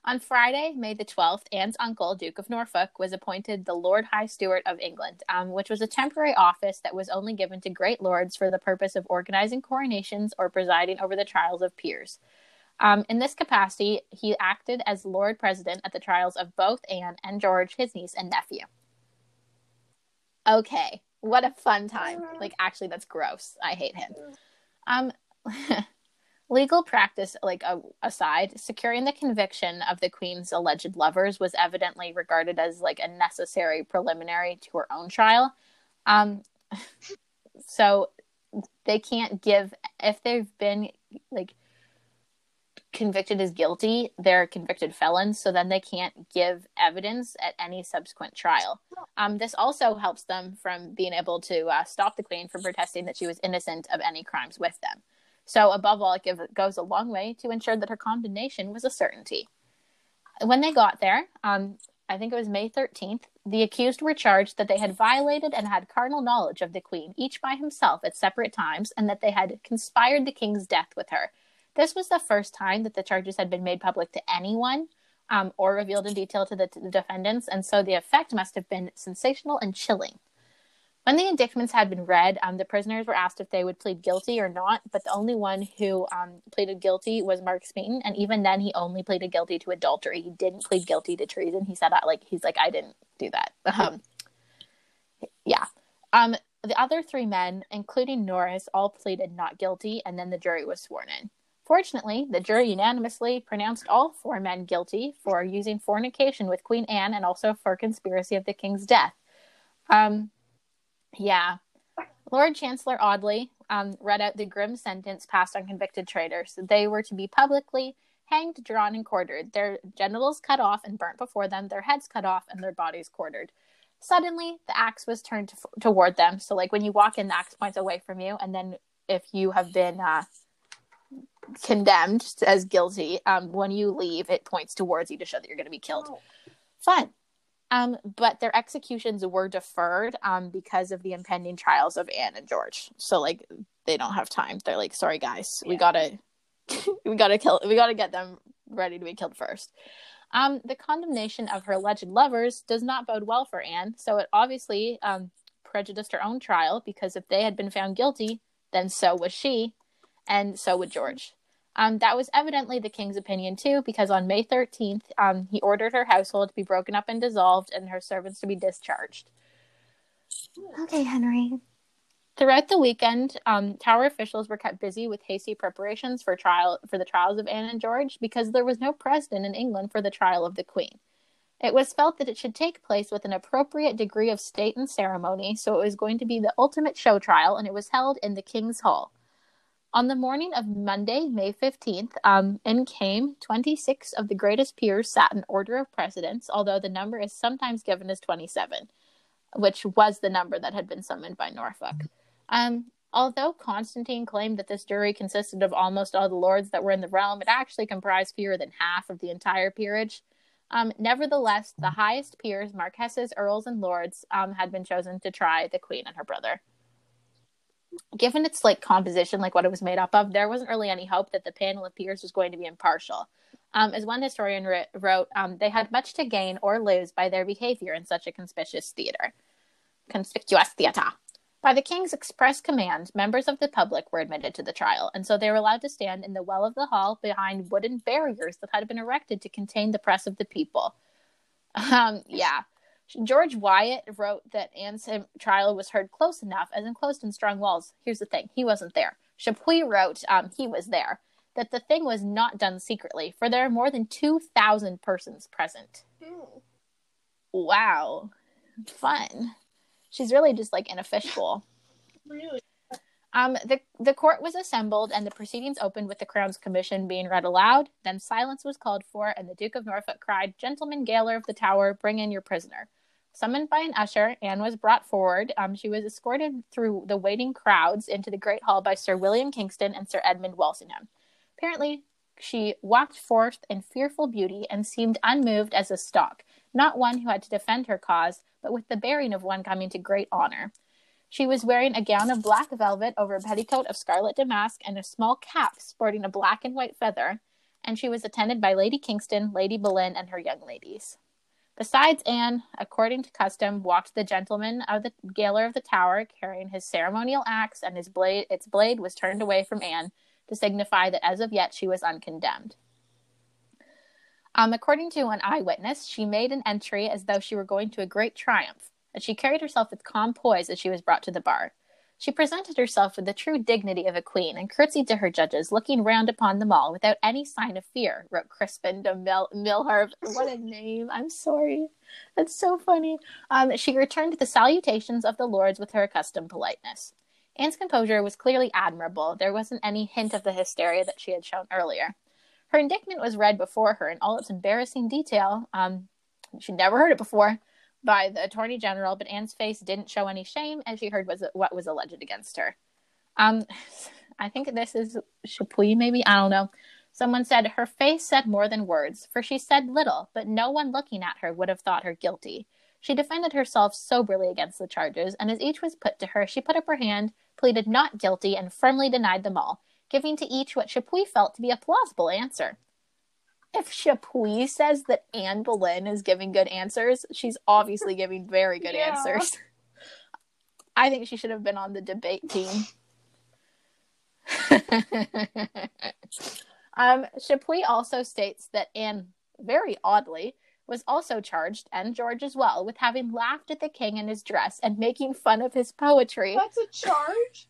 On Friday, May the 12th, Anne's uncle, Duke of Norfolk, was appointed the Lord High Steward of England, which was a temporary office that was only given to great lords for the purpose of organizing coronations or presiding over the trials of peers. In this capacity, he acted as Lord President at the trials of both Anne and George, his niece and nephew. Okay, what a fun time. Like, actually, that's gross. I hate him. Legal practice, aside, securing the conviction of the Queen's alleged lovers was evidently regarded as, a necessary preliminary to her own trial. So they can't give, if they've been, convicted as guilty, they're convicted felons, so then they can't give evidence at any subsequent trial. This also helps them from being able to stop the Queen from protesting that she was innocent of any crimes with them. So above all, it goes a long way to ensure that her condemnation was a certainty. When they got there, I think it was May 13th, the accused were charged that they had violated and had carnal knowledge of the Queen, each by himself at separate times, and that they had conspired the King's death with her. This was the first time that the charges had been made public to anyone, or revealed in detail to the defendants, and so the effect must have been sensational and chilling. When the indictments had been read, the prisoners were asked if they would plead guilty or not, but the only one who pleaded guilty was Mark Smeaton, and even then he only pleaded guilty to adultery. He didn't plead guilty to treason. He said, I didn't do that. Yeah. The other three men, including Norris, all pleaded not guilty, and then the jury was sworn in. Fortunately, the jury unanimously pronounced all four men guilty for using fornication with Queen Anne and also for conspiracy of the King's death. Yeah. Lord Chancellor Audley read out the grim sentence passed on convicted traitors. They were to be publicly hanged, drawn, and quartered, their genitals cut off and burnt before them, their heads cut off, and their bodies quartered. Suddenly, the axe was turned toward them. So, when you walk in, the axe points away from you, and then if you have been condemned as guilty, when you leave, it points towards you to show that you're going to be killed. Fun. But their executions were deferred because of the impending trials of Anne and George. So they don't have time. They're like, sorry guys, we gotta get them ready to be killed first. The condemnation of her alleged lovers does not bode well for Anne, so it obviously prejudiced her own trial, because if they had been found guilty, then so was she, and so would George. That was evidently the King's opinion too, because on May 13th, he ordered her household to be broken up and dissolved, and her servants to be discharged. Okay, Henry. Throughout the weekend, Tower officials were kept busy with hasty preparations for the trials of Anne and George, because there was no precedent in England for the trial of the Queen. It was felt that it should take place with an appropriate degree of state and ceremony, so it was going to be the ultimate show trial, and it was held in the King's Hall. On the morning of Monday, May 15th, in came 26 of the greatest peers sat in order of precedence, although the number is sometimes given as 27, which was the number that had been summoned by Norfolk. Although Constantine claimed that this jury consisted of almost all the lords that were in the realm, it actually comprised fewer than half of the entire peerage. Nevertheless, the highest peers, marquesses, earls, and lords, had been chosen to try the Queen and her brother. Given its composition, what it was made up of, there wasn't really any hope that the panel of peers was going to be impartial. As one historian wrote, they had much to gain or lose by their behavior in such a conspicuous theater. By the King's express command, members of the public were admitted to the trial, and so they were allowed to stand in the well of the hall behind wooden barriers that had been erected to contain the press of the people. George Wyatt wrote that Anne's trial was heard close enough, as enclosed in strong walls. Here's the thing, he wasn't there. Chapuis wrote, he was there, that the thing was not done secretly, for there are more than 2,000 persons present. Wow. Fun. She's really just in a fishbowl. Really? The court was assembled, and the proceedings opened with the Crown's commission being read aloud. Then silence was called for, and the Duke of Norfolk cried, "Gentleman Gaoler of the Tower, bring in your prisoner." Summoned by an usher, Anne was brought forward. She was escorted through the waiting crowds into the Great Hall by Sir William Kingston and Sir Edmund Walsingham. Apparently, she walked forth in fearful beauty and seemed unmoved as a stock, not one who had to defend her cause, but with the bearing of one coming to great honor. She was wearing a gown of black velvet over a petticoat of scarlet damask and a small cap sporting a black and white feather, and she was attended by Lady Kingston, Lady Boleyn, and her young ladies. Besides, Anne, according to custom, walked the gentleman of the gaoler of the Tower, carrying his ceremonial axe, and its blade was turned away from Anne to signify that as of yet she was uncondemned. According to an eyewitness, she made an entry as though she were going to a great triumph, and she carried herself with calm poise as she was brought to the bar. She presented herself with the true dignity of a queen and curtsied to her judges, looking round upon them all without any sign of fear, wrote Crispin de Milharve. What a name. I'm sorry. That's so funny. She returned the salutations of the lords with her accustomed politeness. Anne's composure was clearly admirable. There wasn't any hint of the hysteria that she had shown earlier. Her indictment was read before her in all its embarrassing detail. She'd never heard it before, by the Attorney General, but Anne's face didn't show any shame as she heard what was alleged against her. I think this is Chapuis, maybe? I don't know. Someone said, her face said more than words, for she said little, but no one looking at her would have thought her guilty. She defended herself soberly against the charges, and as each was put to her, she put up her hand, pleaded not guilty, and firmly denied them all, giving to each what Chapuis felt to be a plausible answer. If Chapuis says that Anne Boleyn is giving good answers, she's obviously giving very good answers. I think she should have been on the debate team. Chapuis also states that Anne, very oddly, was also charged, and George as well, with having laughed at the king in his dress and making fun of his poetry. That's a charge?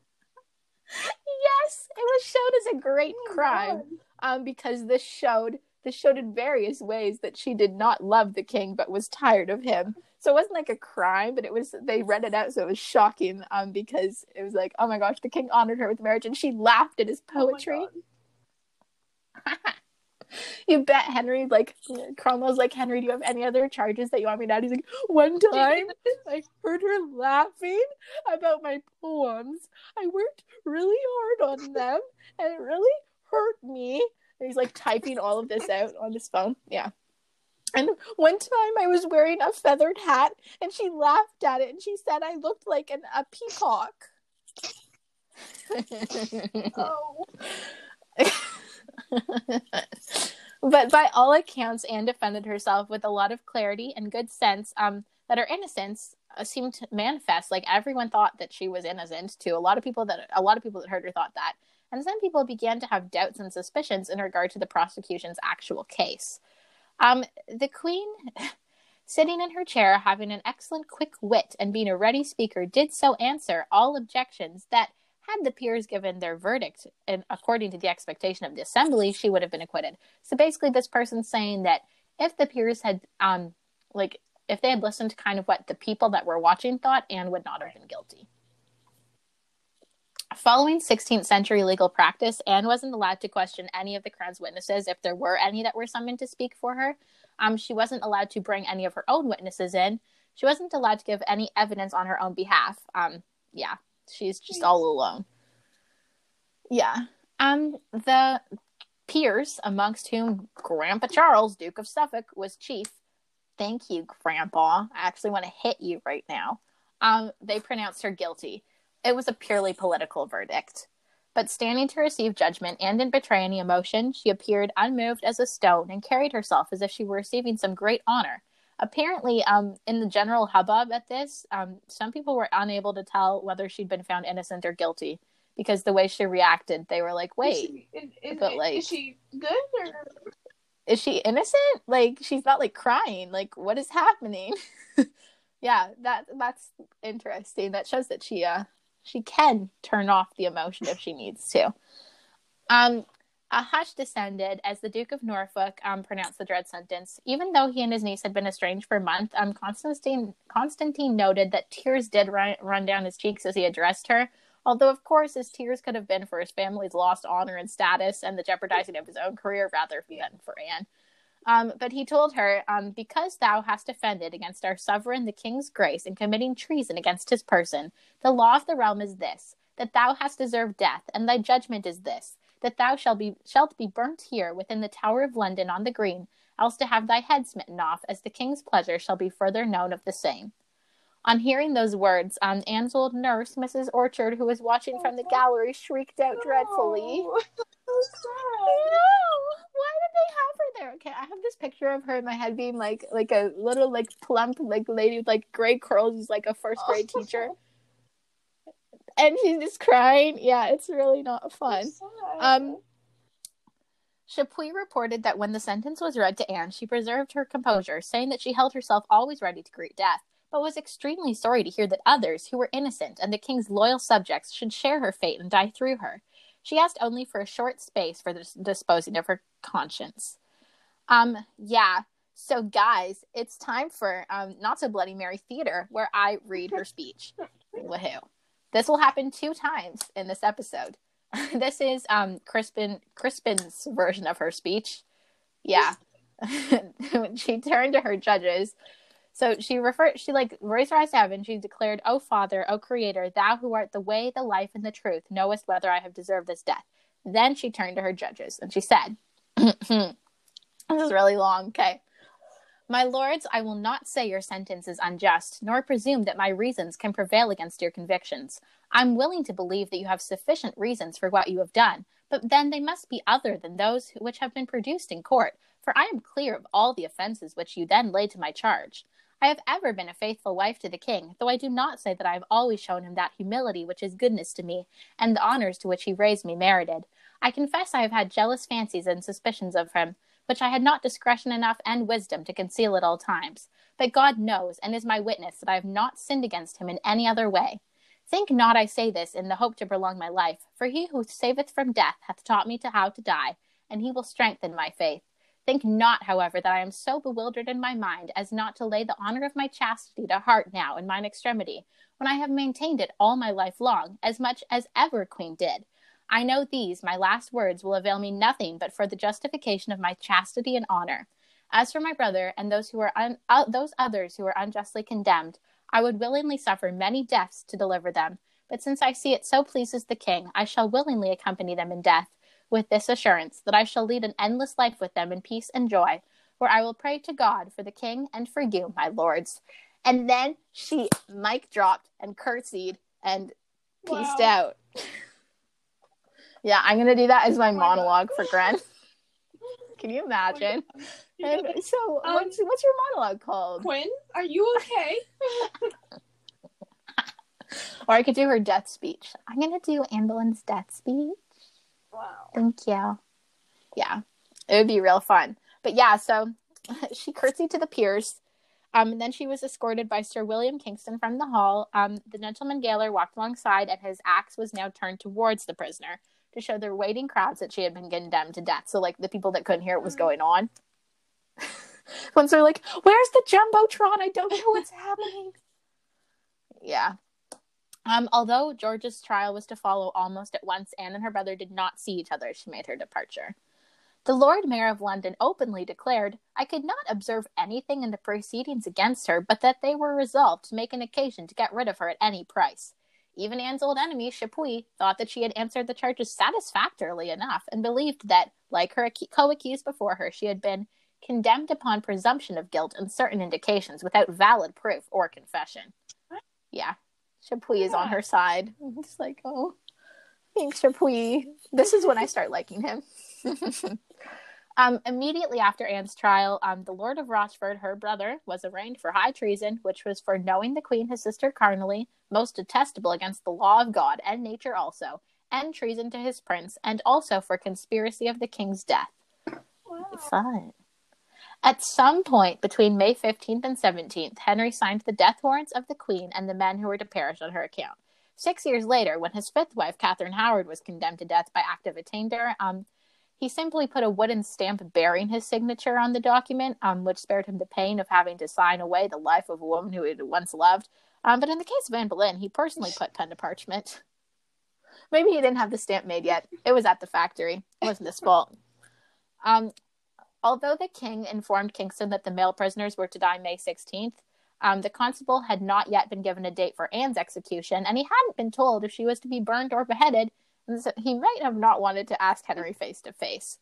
Yes, it was shown as a great crime. Because this showed in various ways that she did not love the king but was tired of him. So it wasn't like a crime, but they read it out, so it was shocking because it was like, oh my gosh, the king honored her with marriage and she laughed at his poetry. Oh you bet Henry, Cromwell's like, Henry, do you have any other charges that you want me to add? He's like, one time I heard her laughing about my poems. I worked really hard on them and it really hurt me. And he's like typing all of this out on his phone. Yeah. And one time I was wearing a feathered hat and she laughed at it and she said I looked like a peacock. Oh. But by all accounts, Anne defended herself with a lot of clarity and good sense that her innocence seemed manifest. Like, everyone thought that she was innocent too. A lot of people that heard her thought that. And some people began to have doubts and suspicions in regard to the prosecution's actual case. The queen, sitting in her chair, having an excellent quick wit and being a ready speaker, did so answer all objections that, had the peers given their verdict, and according to the expectation of the assembly, she would have been acquitted. So basically, this person's saying that if the peers had, if they had listened to kind of what the people that were watching thought, Anne would not have been guilty. Following 16th century legal practice, Anne wasn't allowed to question any of the crown's witnesses if there were any that were summoned to speak for her. She wasn't allowed to bring any of her own witnesses in. She wasn't allowed to give any evidence on her own behalf. She's just all alone. Yeah. The peers, amongst whom Grandpa Charles, Duke of Suffolk, was chief. Thank you, Grandpa. I actually want to hit you right now. They pronounced her guilty. It was a purely political verdict. But standing to receive judgment and didn't betray any emotion, she appeared unmoved as a stone and carried herself as if she were receiving some great honor. Apparently, in the general hubbub at this, some people were unable to tell whether she'd been found innocent or guilty because the way she reacted, they were like, "Wait, is she good or is she innocent? Like, she's not like crying. Like, what is happening?" Yeah, that's interesting. That shows that she can turn off the emotion if she needs to. A hush descended as the Duke of Norfolk pronounced the dread sentence. Even though he and his niece had been estranged for a month, Constantine noted that tears did run down his cheeks as he addressed her, although, of course, his tears could have been for his family's lost honor and status and the jeopardizing of his own career rather than for Anne. But he told her, because thou hast offended against our sovereign, the king's grace, in committing treason against his person, the law of the realm is this, that thou hast deserved death, and thy judgment is this, that thou shalt be burnt here within the Tower of London on the green, else to have thy head smitten off, as the king's pleasure shall be further known of the same. On hearing those words, Anne's old nurse, Mrs. Orchard, who was watching from the gallery, shrieked out dreadfully. So sad. I know. have her there. Okay, I have this picture of her in my head being like a little like plump like lady with like gray curls who's like a first grade teacher. And she's just crying. Yeah, it's really not fun. Chapuis reported that when the sentence was read to Anne, she preserved her composure, saying that she held herself always ready to greet death, but was extremely sorry to hear that others, who were innocent and the king's loyal subjects, should share her fate and die through her. She asked only for a short space for the disposing of her conscience. Yeah. So, guys, it's time for Not So Bloody Mary Theater, where I read her speech. Woohoo. This will happen 2 times in this episode. This is Crispin's version of her speech. Yeah. When she turned to her judges. So she raised her eyes to heaven. She declared, "O Father, O Creator, thou who art the way, the life, and the truth, knowest whether I have deserved this death." Then she turned to her judges and she said, this is really long. Okay. "My lords, I will not say your sentence is unjust, nor presume that my reasons can prevail against your convictions. I'm willing to believe that you have sufficient reasons for what you have done, but then they must be other than those which have been produced in court, for I am clear of all the offenses which you then laid to my charge. I have ever been a faithful wife to the king, though I do not say that I have always shown him that humility which is goodness to me, and the honors to which he raised me merited. I confess I have had jealous fancies and suspicions of him, which I had not discretion enough and wisdom to conceal at all times. But God knows, and is my witness, that I have not sinned against him in any other way. Think not I say this in the hope to prolong my life, for he who saveth from death hath taught me how to die, and he will strengthen my faith. Think not, however, that I am so bewildered in my mind as not to lay the honor of my chastity to heart now in mine extremity, when I have maintained it all my life long, as much as ever queen did. I know these, my last words, will avail me nothing but for the justification of my chastity and honor. As for my brother and those those others who are unjustly condemned, I would willingly suffer many deaths to deliver them. But since I see it so pleases the king, I shall willingly accompany them in death, with this assurance that I shall lead an endless life with them in peace and joy, where I will pray to God for the king and for you, my lords." And then she mic dropped and curtsied and peaced out. Yeah, I'm going to do that as my monologue for Gren. Can you imagine? So, what's your monologue called? Quinn, are you okay? Or I could do her death speech. I'm going to do Anne Boleyn's death speech. Wow. Thank you. Yeah, it would be real fun. But yeah, so she curtsied to the peers. And then she was escorted by Sir William Kingston from the hall. The gentleman gaoler walked alongside, and his axe was now turned towards the prisoner to show the waiting crowds that she had been condemned to death. So, like, the people that couldn't hear what was going on. Once they're like, "Where's the Jumbotron? I don't know what's happening." Yeah. Although George's trial was to follow almost at once, Anne and her brother did not see each other as she made her departure. The Lord Mayor of London openly declared, "I could not observe anything in the proceedings against her, but that they were resolved to make an occasion to get rid of her at any price." Even Anne's old enemy, Chapuis, thought that she had answered the charges satisfactorily enough, and believed that, like her co-accused before her, she had been condemned upon presumption of guilt and certain indications without valid proof or confession. Yeah, Chapuis is on her side. I'm just like, oh, thanks, Chapuis. This is when I start liking him. Immediately after Anne's trial, the Lord of Rochford, her brother, was arraigned for high treason, which was for knowing the queen, his sister, carnally, most detestable against the law of God and nature also, and treason to his prince, and also for conspiracy of the king's death. Wow. Fun. At some point between May 15th and 17th, Henry signed the death warrants of the queen and the men who were to perish on her account. 6 years later, when his fifth wife, Catherine Howard, was condemned to death by act of attainder, he simply put a wooden stamp bearing his signature on the document, which spared him the pain of having to sign away the life of a woman who he had once loved. But in the case of Anne Boleyn, he personally put pen to parchment. Maybe he didn't have the stamp made yet. It was at the factory. It wasn't his fault. Although the king informed Kingston that the male prisoners were to die May 16th, the constable had not yet been given a date for Anne's execution, and he hadn't been told if she was to be burned or beheaded, and so he might have not wanted to ask Henry face to face.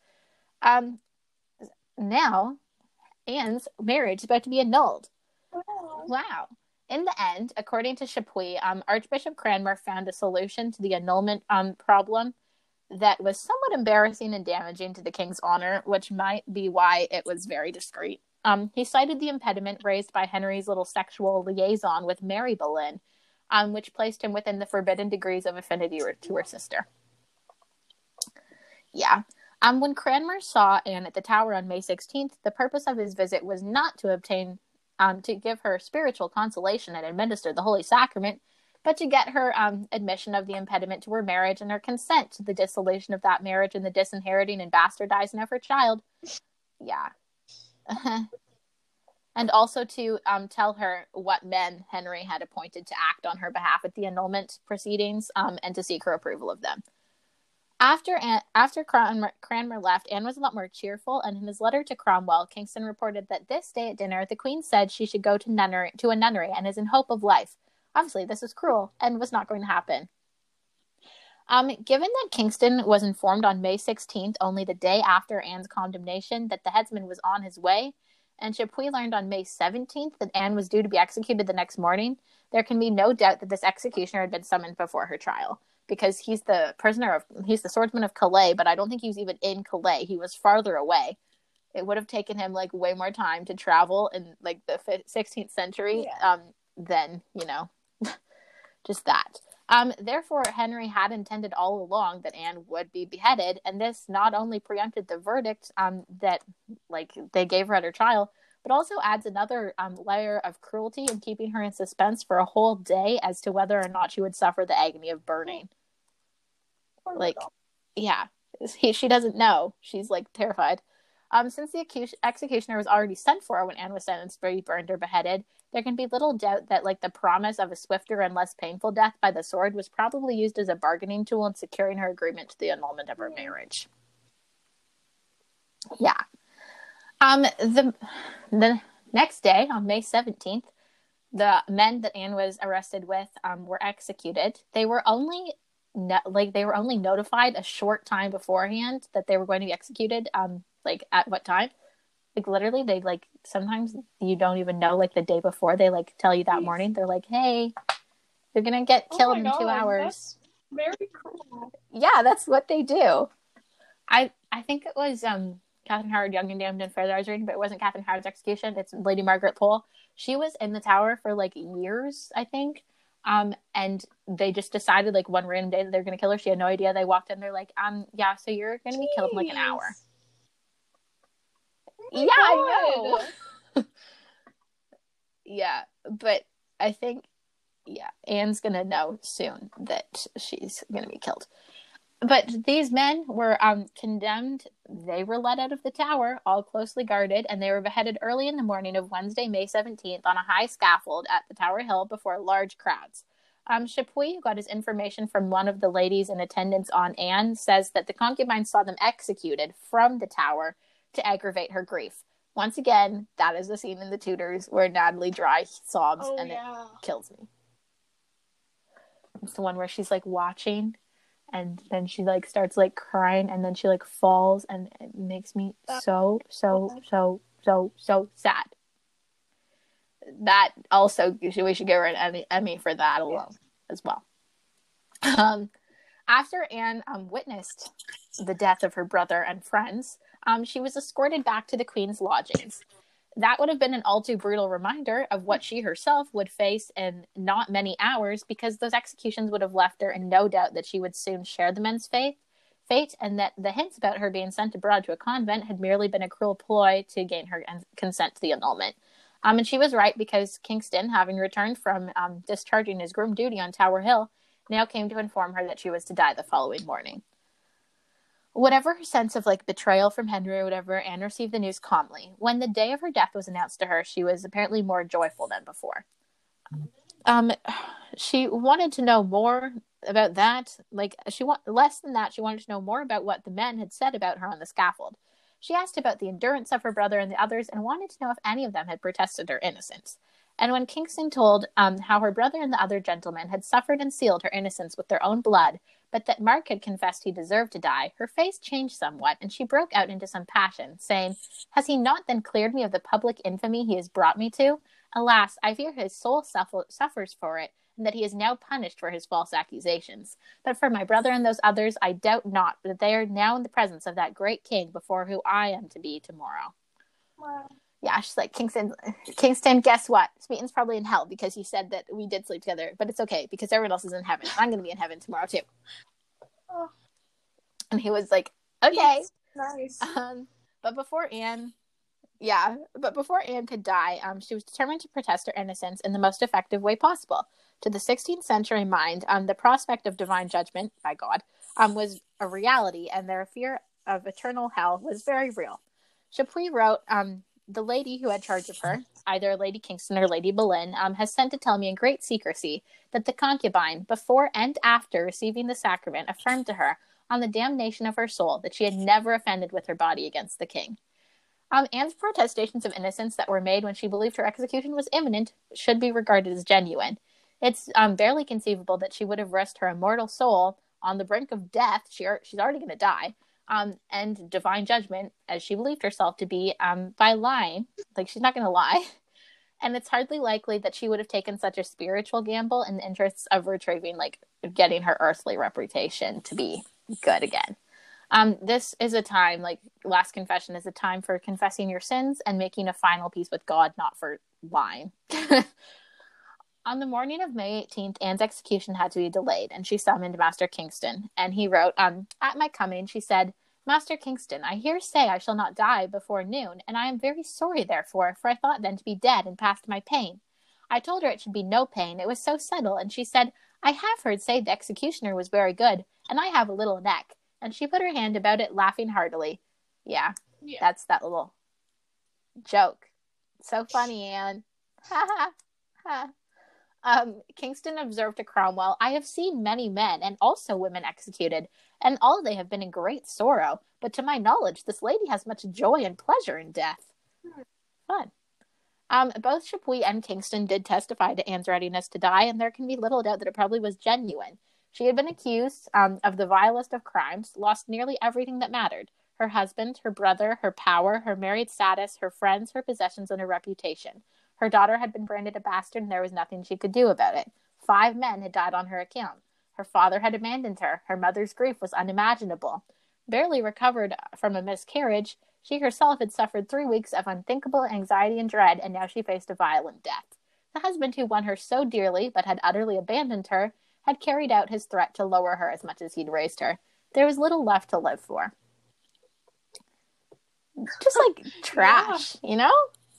Now, Anne's marriage is about to be annulled. Wow. In the end, according to Chapuis, Archbishop Cranmer found a solution to the annulment problem. that was somewhat embarrassing and damaging to the king's honor, which might be why it was very discreet. He cited the impediment raised by Henry's little sexual liaison with Mary Boleyn, which placed him within the forbidden degrees of affinity to her sister. Yeah. When Cranmer saw Anne at the Tower on May 16th, the purpose of his visit was not to obtain, to give her spiritual consolation and administer the Holy Sacrament, but to get her admission of the impediment to her marriage and her consent to the dissolution of that marriage and the disinheriting and bastardizing of her child. Yeah. And also to tell her what men Henry had appointed to act on her behalf at the annulment proceedings, and to seek her approval of them. After Cranmer left, Anne was a lot more cheerful, and in his letter to Cromwell, Kingston reported that this day at dinner, the Queen said she should go to a nunnery and is in hope of life. Obviously, this was cruel and was not going to happen. Given that Kingston was informed on May 16th, only the day after Anne's condemnation, that the headsman was on his way, and Chapuis learned on May 17th that Anne was due to be executed the next morning, there can be no doubt that this executioner had been summoned before her trial, because he's the swordsman of Calais, but I don't think he was even in Calais. He was farther away. It would have taken him like way more time to travel in like the 16th century than, just that. Therefore, Henry had intended all along that Anne would be beheaded, and this not only preempted the verdict that they gave her at her trial, but also adds another layer of cruelty in keeping her in suspense for a whole day as to whether or not she would suffer the agony of burning. She doesn't know. She's terrified. Since the executioner was already sent for when Anne was sentenced to be burned or beheaded, there can be little doubt that the promise of a swifter and less painful death by the sword was probably used as a bargaining tool in securing her agreement to the annulment of her marriage. Yeah. The next day, on May 17th, the men that Anne was arrested with were executed. They were only notified a short time beforehand that they were going to be executed. At what time? Literally, they sometimes you don't even know the day before. They tell you that morning. They're like, "Hey, you're gonna get killed in 2 hours." That's very cool. Yeah, that's what they do. I think it was Catherine Howard, Young and Damned and Fair that I was reading, but it wasn't Catherine Howard's execution. It's Lady Margaret Pole. She was in the Tower for years, I think. And they just decided one random day that they're gonna kill her. She had no idea. They walked in. They're like, yeah, so you're gonna be killed in an hour. Yeah, I know. Yeah, but I think, Anne's gonna know soon that she's gonna be killed. But these men were condemned. They were led out of the Tower, all closely guarded, and they were beheaded early in the morning of Wednesday, May 17th, on a high scaffold at the Tower Hill before large crowds. Chapuis, who got his information from one of the ladies in attendance on Anne, says that the concubines saw them executed from the Tower to aggravate her grief. Once again, that is the scene in The Tudors where Natalie Dry sobs it kills me. It's the one where she's watching and then she starts crying and then she falls, and it makes me so sad. That also, we should give her an Emmy for that alone as well. After Anne witnessed the death of her brother and friends, she was escorted back to the Queen's lodgings. That would have been an all too brutal reminder of what she herself would face in not many hours, because those executions would have left her in no doubt that she would soon share the men's fate, and that the hints about her being sent abroad to a convent had merely been a cruel ploy to gain her consent to the annulment. And she was right, because Kingston, having returned from discharging his groom duty on Tower Hill, now came to inform her that she was to die the following morning. Whatever her sense of betrayal from Henry or whatever, Anne received the news calmly. When the day of her death was announced to her, she was apparently more joyful than before. She wanted to know more about that. Less than that, she wanted to know more about what the men had said about her on the scaffold. She asked about the endurance of her brother and the others, and wanted to know if any of them had protested her innocence. And when Kingston told how her brother and the other gentlemen had suffered and sealed her innocence with their own blood, but that Mark had confessed he deserved to die, her face changed somewhat, and she broke out into some passion, saying, "Has he not then cleared me of the public infamy he has brought me to? Alas, I fear his soul suffers for it, and that he is now punished for his false accusations. But for my brother and those others, I doubt not that they are now in the presence of that great king before who I am to be tomorrow. Wow. Yeah, she's like, Kingston, guess what? Smeaton's probably in hell because he said that we did sleep together, but it's okay because everyone else is in heaven. I'm going to be in heaven tomorrow too. Oh. And he was like, okay. Nice. But before Anne could die, she was determined to protest her innocence in the most effective way possible. To the 16th century mind, the prospect of divine judgment by God was a reality, and their fear of eternal hell was very real. Chapuis wrote, the lady who had charge of her, either Lady Kingston or Lady Boleyn, has sent to tell me in great secrecy that the concubine, before and after receiving the sacrament, affirmed to her, on the damnation of her soul, that she had never offended with her body against the king. Anne's protestations of innocence that were made when she believed her execution was imminent should be regarded as genuine. It's barely conceivable that she would have risked her immortal soul on the brink of death. She's already going to die. And divine judgment, as she believed herself to be, by lying. Like, she's not going to lie. And it's hardly likely that she would have taken such a spiritual gamble in the interests of retrieving, like, getting her earthly reputation to be good again. This is a time, like, Last Confession is a time for confessing your sins and making a final peace with God, not for lying. On the morning of May 18th, Anne's execution had to be delayed, and she summoned Master Kingston. And he wrote, at my coming, she said, Master Kingston, I hear say I shall not die before noon, and I am very sorry therefore, for I thought then to be dead and past my pain. I told her it should be no pain, it was so subtle, and she said, I have heard say the executioner was very good, and I have a little neck. And she put her hand about it, laughing heartily. Yeah. That's that little joke. So funny, Anne. Ha ha ha. Kingston observed to Cromwell, I have seen many men, and also women executed, and all they have been in great sorrow, but to my knowledge, this lady has much joy and pleasure in death. Fun. Both Chapuis and Kingston did testify to Anne's readiness to die, and there can be little doubt that it probably was genuine. She had been accused of the vilest of crimes, lost nearly everything that mattered. Her husband, her brother, her power, her married status, her friends, her possessions, and her reputation. Her daughter had been branded a bastard, and there was nothing she could do about it. 5 men had died on her account. Her father had abandoned her. Her mother's grief was unimaginable. Barely recovered from a miscarriage, she herself had suffered 3 weeks of unthinkable anxiety and dread, and now she faced a violent death. The husband who won her so dearly, but had utterly abandoned her, had carried out his threat to lower her as much as he'd raised her. There was little left to live for. Just like trash, you know?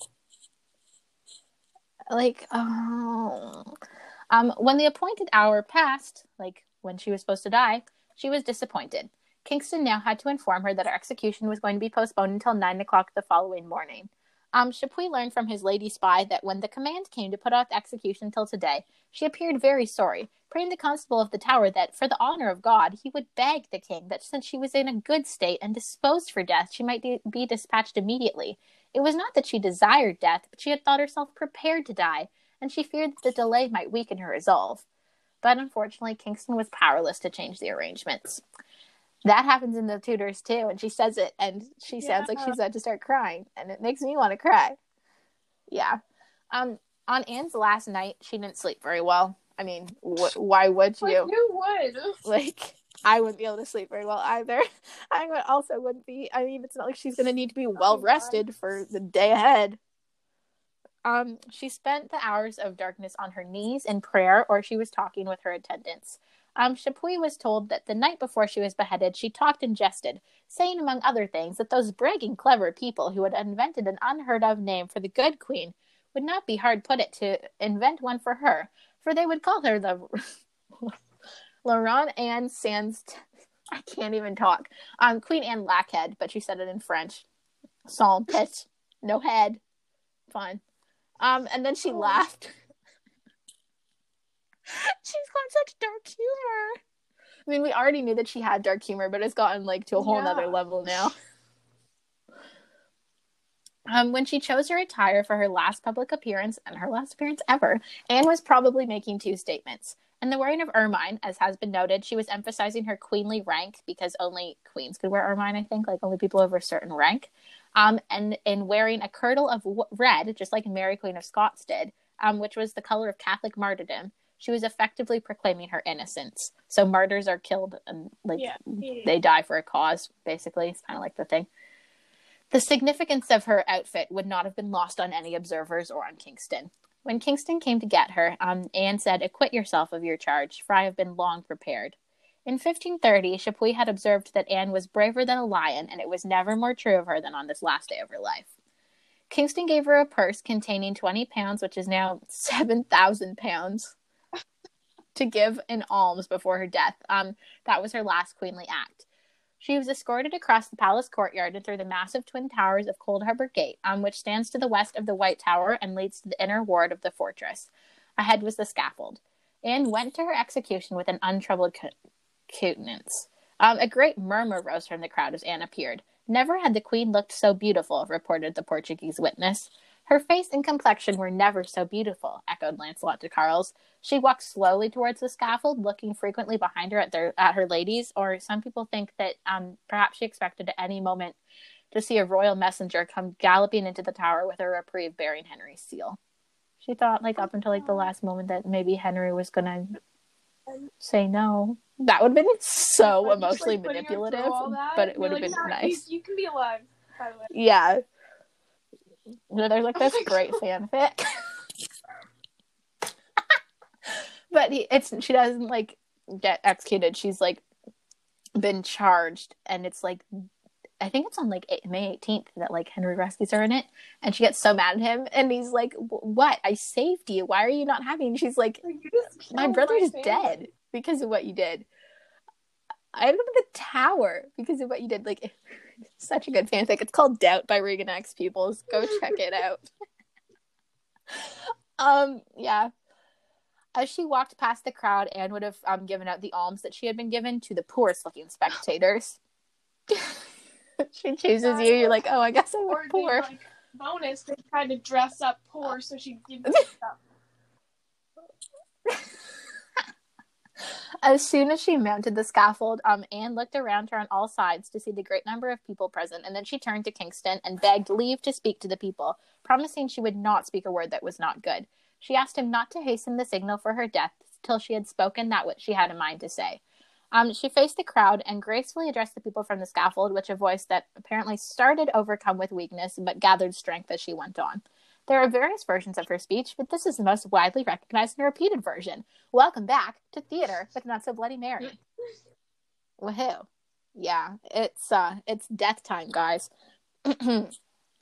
Like, when the appointed hour passed, like when she was supposed to die, she was disappointed. Kingston now had to inform her that her execution was going to be postponed until 9 o'clock the following morning. Chapuis learned from his lady spy that when the command came to put off the execution till today, she appeared very sorry, praying the constable of the Tower that, for the honor of God, he would beg the king that since she was in a good state and disposed for death, she might be dispatched immediately. It was not that she desired death, but she had thought herself prepared to die, and she feared that the delay might weaken her resolve. But unfortunately, Kingston was powerless to change the arrangements. That happens in the Tudors too, and she says it, and she sounds like she's about to start crying, and it makes me want to cry. Yeah. On Anne's last night, she didn't sleep very well. I mean, why would you? Like, who would? Like, I wouldn't be able to sleep very well either. I also wouldn't be. I mean, it's not like she's going to need to be well rested for the day ahead. She spent the hours of darkness on her knees in prayer, or she was talking with her attendants. Chapuis was told that the night before she was beheaded, she talked and jested, saying, among other things, that those bragging clever people who had invented an unheard-of name for the good queen would not be hard put it to invent one for her, for they would call her the Laurent Anne Sans... I can't even talk. Queen Anne Lackhead, but she said it in French. Sans tête, no head. Fun. And then she laughed. She's got such dark humor. I mean, we already knew that she had dark humor, but it's gotten like to a whole nother level now. When she chose her attire for her last public appearance, and her last appearance ever, Anne was probably making 2 statements. In the wearing of ermine, as has been noted, she was emphasizing her queenly rank, because only queens could wear ermine, I think, like only people over a certain rank. And in wearing a kirtle of red, just like Mary Queen of Scots did, which was the color of Catholic martyrdom, She was effectively proclaiming her innocence. So martyrs are killed and they die for a cause, basically. It's kind of like the thing. The significance of her outfit would not have been lost on any observers or on Kingston. When Kingston came to get her, Anne said, "Acquit yourself of your charge, for I have been long prepared." In 1530, Chapuis had observed that Anne was braver than a lion, and it was never more true of her than on this last day of her life. Kingston gave her a purse containing 20 pounds, which is now 7,000 pounds, to give in alms before her death. That was her last queenly act. She was escorted across the palace courtyard and through the massive twin towers of Coldharbour Gate, which stands to the west of the White Tower and leads to the inner ward of the fortress. Ahead was the scaffold. Anne went to her execution with an untroubled countenance. A great murmur rose from the crowd as Anne appeared. Never had the queen looked so beautiful, reported the Portuguese witness. Her face and complexion were never so beautiful, echoed Lancelot de Carles. She walked slowly towards the scaffold, looking frequently behind her at her ladies, or some people think that perhaps she expected at any moment to see a royal messenger come galloping into the tower with a reprieve bearing Henry's seal. She thought, up until, the last moment that maybe Henry was going to say no. That would have been so emotionally manipulative, but it would have been nice. You can be alive, by the way. Yeah. There's, this great fanfic. But she doesn't, get executed. She's, been charged, and it's, I think it's on, May 18th that, Henry rescues her in it, and she gets so mad at him, and he's like, "What? I saved you. Why are you not happy?" And she's like, "My brother's dead because of what you did. I go to the tower because of what you did." Such a good fanfic. It's called Doubt by Regan X Pupils. Go check it out. Yeah. As she walked past the crowd, Anne would have given out the alms that she had been given to the poorest looking spectators. She chooses you. You're like, "Oh, I guess I'm poor." Bonus, they tried to dress up poor so she could give stuff. As soon as she mounted the scaffold, Anne looked around her on all sides to see the great number of people present, and then she turned to Kingston and begged leave to speak to the people, promising she would not speak a word that was not good. She asked him not to hasten the signal for her death till she had spoken that which she had a mind to say. She faced the crowd and gracefully addressed the people from the scaffold, which a voice that apparently started overcome with weakness but gathered strength as she went on. There are various versions of her speech, but this is the most widely recognized and repeated version. Welcome back to theater with Not So Bloody Mary. Woohoo. Yeah, it's death time, guys. The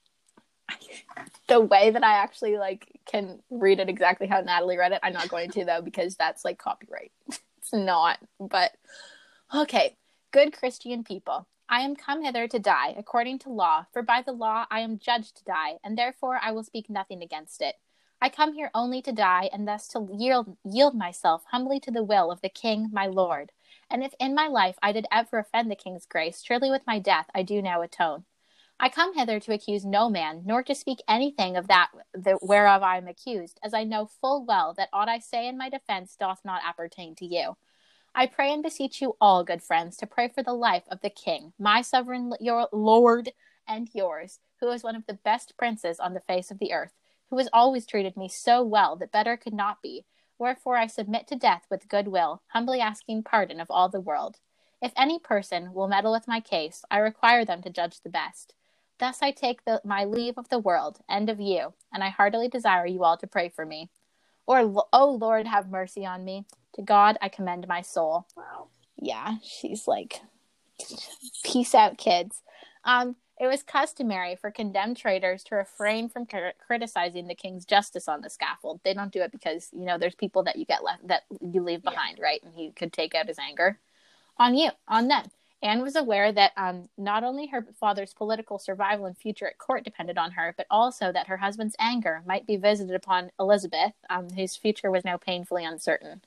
way that I actually can read it exactly how Natalie read it, I'm not going to though, because that's copyright. It's not, but okay. Good Christian people, I am come hither to die, according to law, for by the law I am judged to die, and therefore I will speak nothing against it. I come here only to die, and thus to yield myself humbly to the will of the King, my Lord. And if in my life I did ever offend the King's grace, surely with my death I do now atone. I come hither to accuse no man, nor to speak anything of that whereof I am accused, as I know full well that aught I say in my defense doth not appertain to you. I pray and beseech you all, good friends, to pray for the life of the King, my sovereign your Lord and yours, who is one of the best princes on the face of the earth, who has always treated me so well that better could not be, wherefore I submit to death with good will, humbly asking pardon of all the world. If any person will meddle with my case, I require them to judge the best. Thus I take my leave of the world, and of you, and I heartily desire you all to pray for me. Or, O Lord, have mercy on me. To God I commend my soul. Wow. Yeah, she's like, peace out, kids. It was customary for condemned traitors to refrain from criticizing the king's justice on the scaffold. They don't do it because, there's people that you leave behind, right? And he could take out his anger on them. Anne was aware that not only her father's political survival and future at court depended on her, but also that her husband's anger might be visited upon Elizabeth, whose future was now painfully uncertain.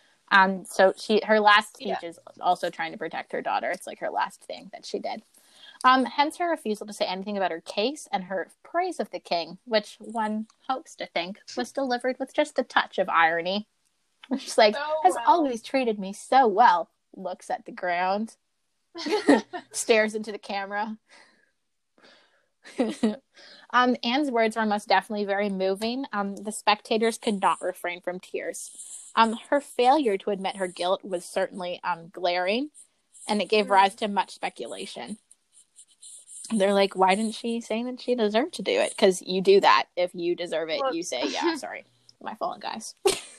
So her last speech is also trying to protect her daughter. It's her last thing that she did. Hence her refusal to say anything about her case and her praise of the king, which one hopes to think was delivered with just a touch of irony. She's always treated me so well. Looks at the ground. Stares into the camera. Anne's words were most definitely very moving. The spectators could not refrain from tears. Her failure to admit her guilt was certainly glaring, and it gave rise to much speculation. They're like, why didn't she say that she deserved to do it? Because you do that. If you deserve it, you say, yeah, sorry. My fault, guys.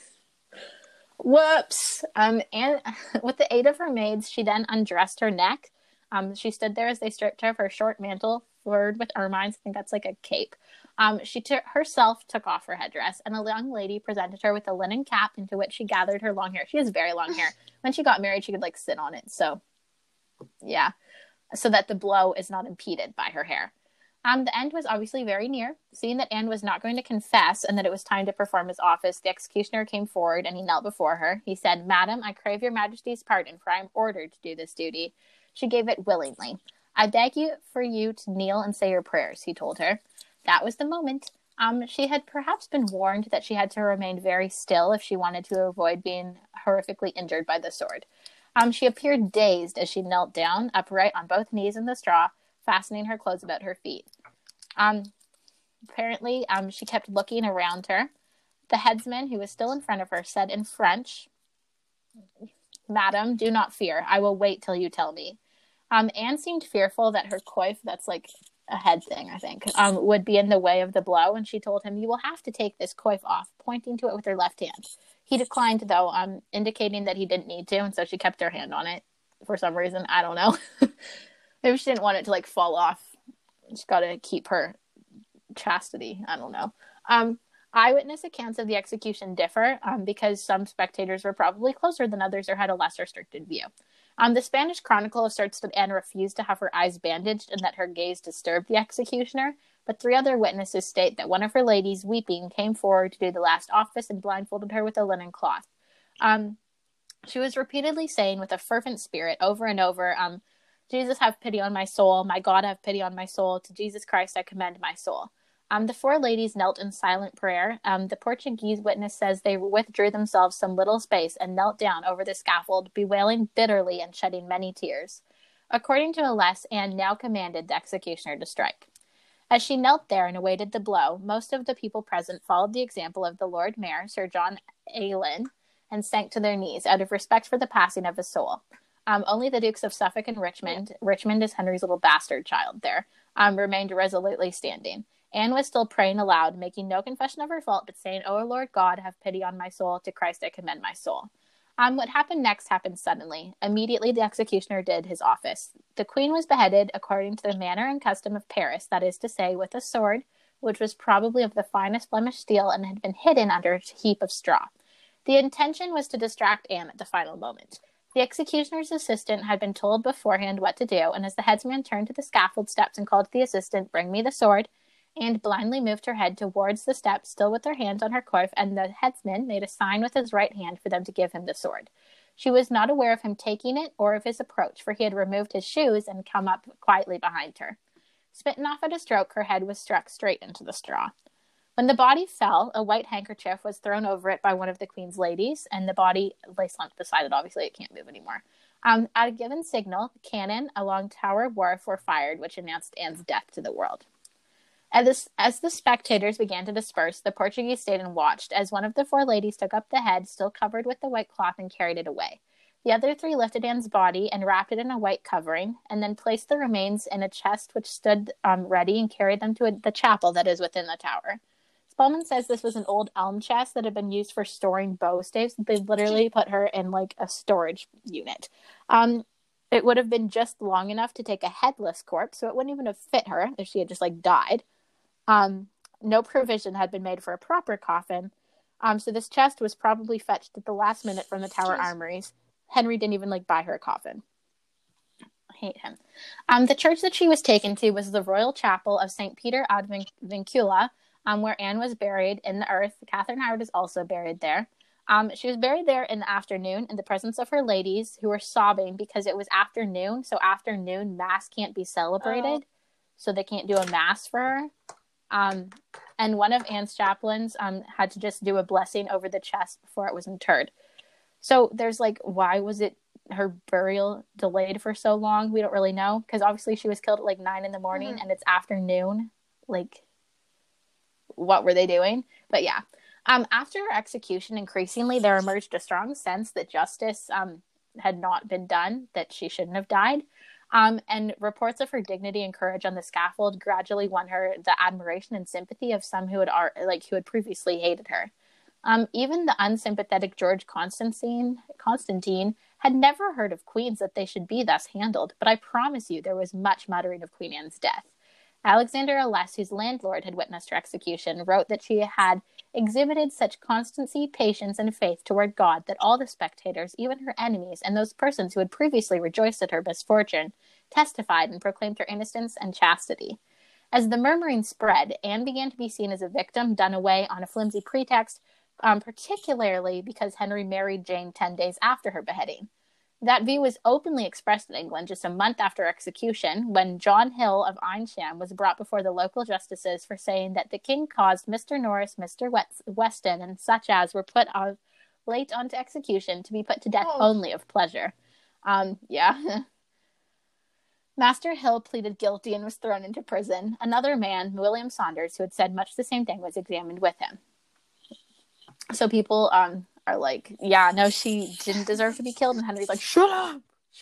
Whoops. And with the aid of her maids, she then undressed her neck. She stood there as they stripped her of her short mantle, flowered with ermines. I think that's like a cape. She herself took off her headdress, and a young lady presented her with a linen cap into which she gathered her long hair. She has very long hair. When she got married, she could like sit on it. So, yeah, so that the blow is not impeded by her hair. The end was obviously very near. Seeing that Anne was not going to confess and that it was time to perform his office, the executioner came forward and he knelt before her. He said, "Madam, I crave your majesty's pardon, for I am ordered to do this duty." She gave it willingly. "I beg for you to kneel and say your prayers," he told her. That was the moment. She had perhaps been warned that she had to remain very still if she wanted to avoid being horrifically injured by the sword. She appeared dazed as she knelt down, upright on both knees in the straw, fastening her clothes about her feet. Apparently, she kept looking around her. The headsman, who was still in front of her, said in French, "Madam, do not fear. I will wait till you tell me." Anne seemed fearful that her coif, that's like a head thing, I think, would be in the way of the blow, and she told him, "You will have to take this coif off," pointing to it with her left hand. He declined, though, indicating that he didn't need to, and so she kept her hand on it for some reason. I don't know. Maybe she didn't want it to, like, fall off. She's got to keep her chastity. I don't know. Eyewitness accounts of the execution differ because some spectators were probably closer than others or had a less restricted view. The Spanish Chronicle asserts that Anne refused to have her eyes bandaged and that her gaze disturbed the executioner, but 3 other witnesses state that one of her ladies, weeping, came forward to do the last office and blindfolded her with a linen cloth. She was repeatedly saying with a fervent spirit over and over, "Jesus, have pity on my soul. My God, have pity on my soul. To Jesus Christ, I commend my soul." The 4 ladies knelt in silent prayer. The Portuguese witness says they withdrew themselves some little space and knelt down over the scaffold, bewailing bitterly and shedding many tears. According to Alès, Anne now commanded the executioner to strike. As she knelt there and awaited the blow, most of the people present followed the example of the Lord Mayor, Sir John Aleyn, and sank to their knees out of respect for the passing of his soul. Only the Dukes of Suffolk and Richmond is Henry's little bastard child there, remained resolutely standing. Anne was still praying aloud, making no confession of her fault, but saying, "O Lord God, have pity on my soul. To Christ I commend my soul." What happened next happened suddenly. Immediately the executioner did his office. The queen was beheaded according to the manner and custom of Paris, that is to say, with a sword, which was probably of the finest Flemish steel and had been hidden under a heap of straw. The intention was to distract Anne at the final moment. The executioner's assistant had been told beforehand what to do, and as the headsman turned to the scaffold steps and called to the assistant, "Bring me the sword," and blindly moved her head towards the steps, still with her hands on her coif, and the headsman made a sign with his right hand for them to give him the sword. She was not aware of him taking it or of his approach, for he had removed his shoes and come up quietly behind her. Smitten off at a stroke, her head was struck straight into the straw. When the body fell, a white handkerchief was thrown over it by one of the queen's ladies, and the body lay slumped beside it. Obviously, it can't move anymore. At a given signal, cannon along Tower Wharf were fired, which announced Anne's death to the world. As the spectators began to disperse, the Portuguese stayed and watched, as one of the 4 ladies took up the head, still covered with the white cloth, and carried it away. The other 3 lifted Anne's body and wrapped it in a white covering, and then placed the remains in a chest which stood ready and carried them to the chapel that is within the tower. Spellman says this was an old elm chest that had been used for storing bow staves. They literally put her in like a storage unit. It would have been just long enough to take a headless corpse, so it wouldn't even have fit her if she had just like died. No provision had been made for a proper coffin, so this chest was probably fetched at the last minute from the Tower Armories. Henry didn't even buy her a coffin. I hate him. The church that she was taken to was the Royal Chapel of St. Peter ad Vincula, where Anne was buried in the earth. Catherine Howard is also buried there. She was buried there in the afternoon in the presence of her ladies, who were sobbing because it was afternoon, so afternoon mass can't be celebrated, so they can't do a mass for her. And one of Anne's chaplains had to just do a blessing over the chest before it was interred. So there's why was it her burial delayed for so long? We don't really know, because obviously she was killed at 9 a.m. and it's afternoon. What were they doing? But yeah. After her execution, increasingly there emerged a strong sense that justice had not been done, that she shouldn't have died. And reports of her dignity and courage on the scaffold gradually won her the admiration and sympathy of some who had previously hated her. Even the unsympathetic George Constantine had never heard of queens that they should be thus handled, but I promise you there was much muttering of Queen Anne's death. Alexander Aless, whose landlord had witnessed her execution, wrote that she had exhibited such constancy, patience, and faith toward God that all the spectators, even her enemies, and those persons who had previously rejoiced at her misfortune, testified and proclaimed her innocence and chastity. As the murmuring spread, Anne began to be seen as a victim done away on a flimsy pretext, particularly because Henry married Jane 10 days after her beheading. That view was openly expressed in England just a month after execution, when John Hill of Eynsham was brought before the local justices for saying that the king caused Mr. Norris, Mr. Weston, and such as were put late on to execution to be put to death only of pleasure. Master Hill pleaded guilty and was thrown into prison. Another man, William Saunders, who had said much the same thing, was examined with him. So people are like, yeah, no, she didn't deserve to be killed. And Henry's like, shut up.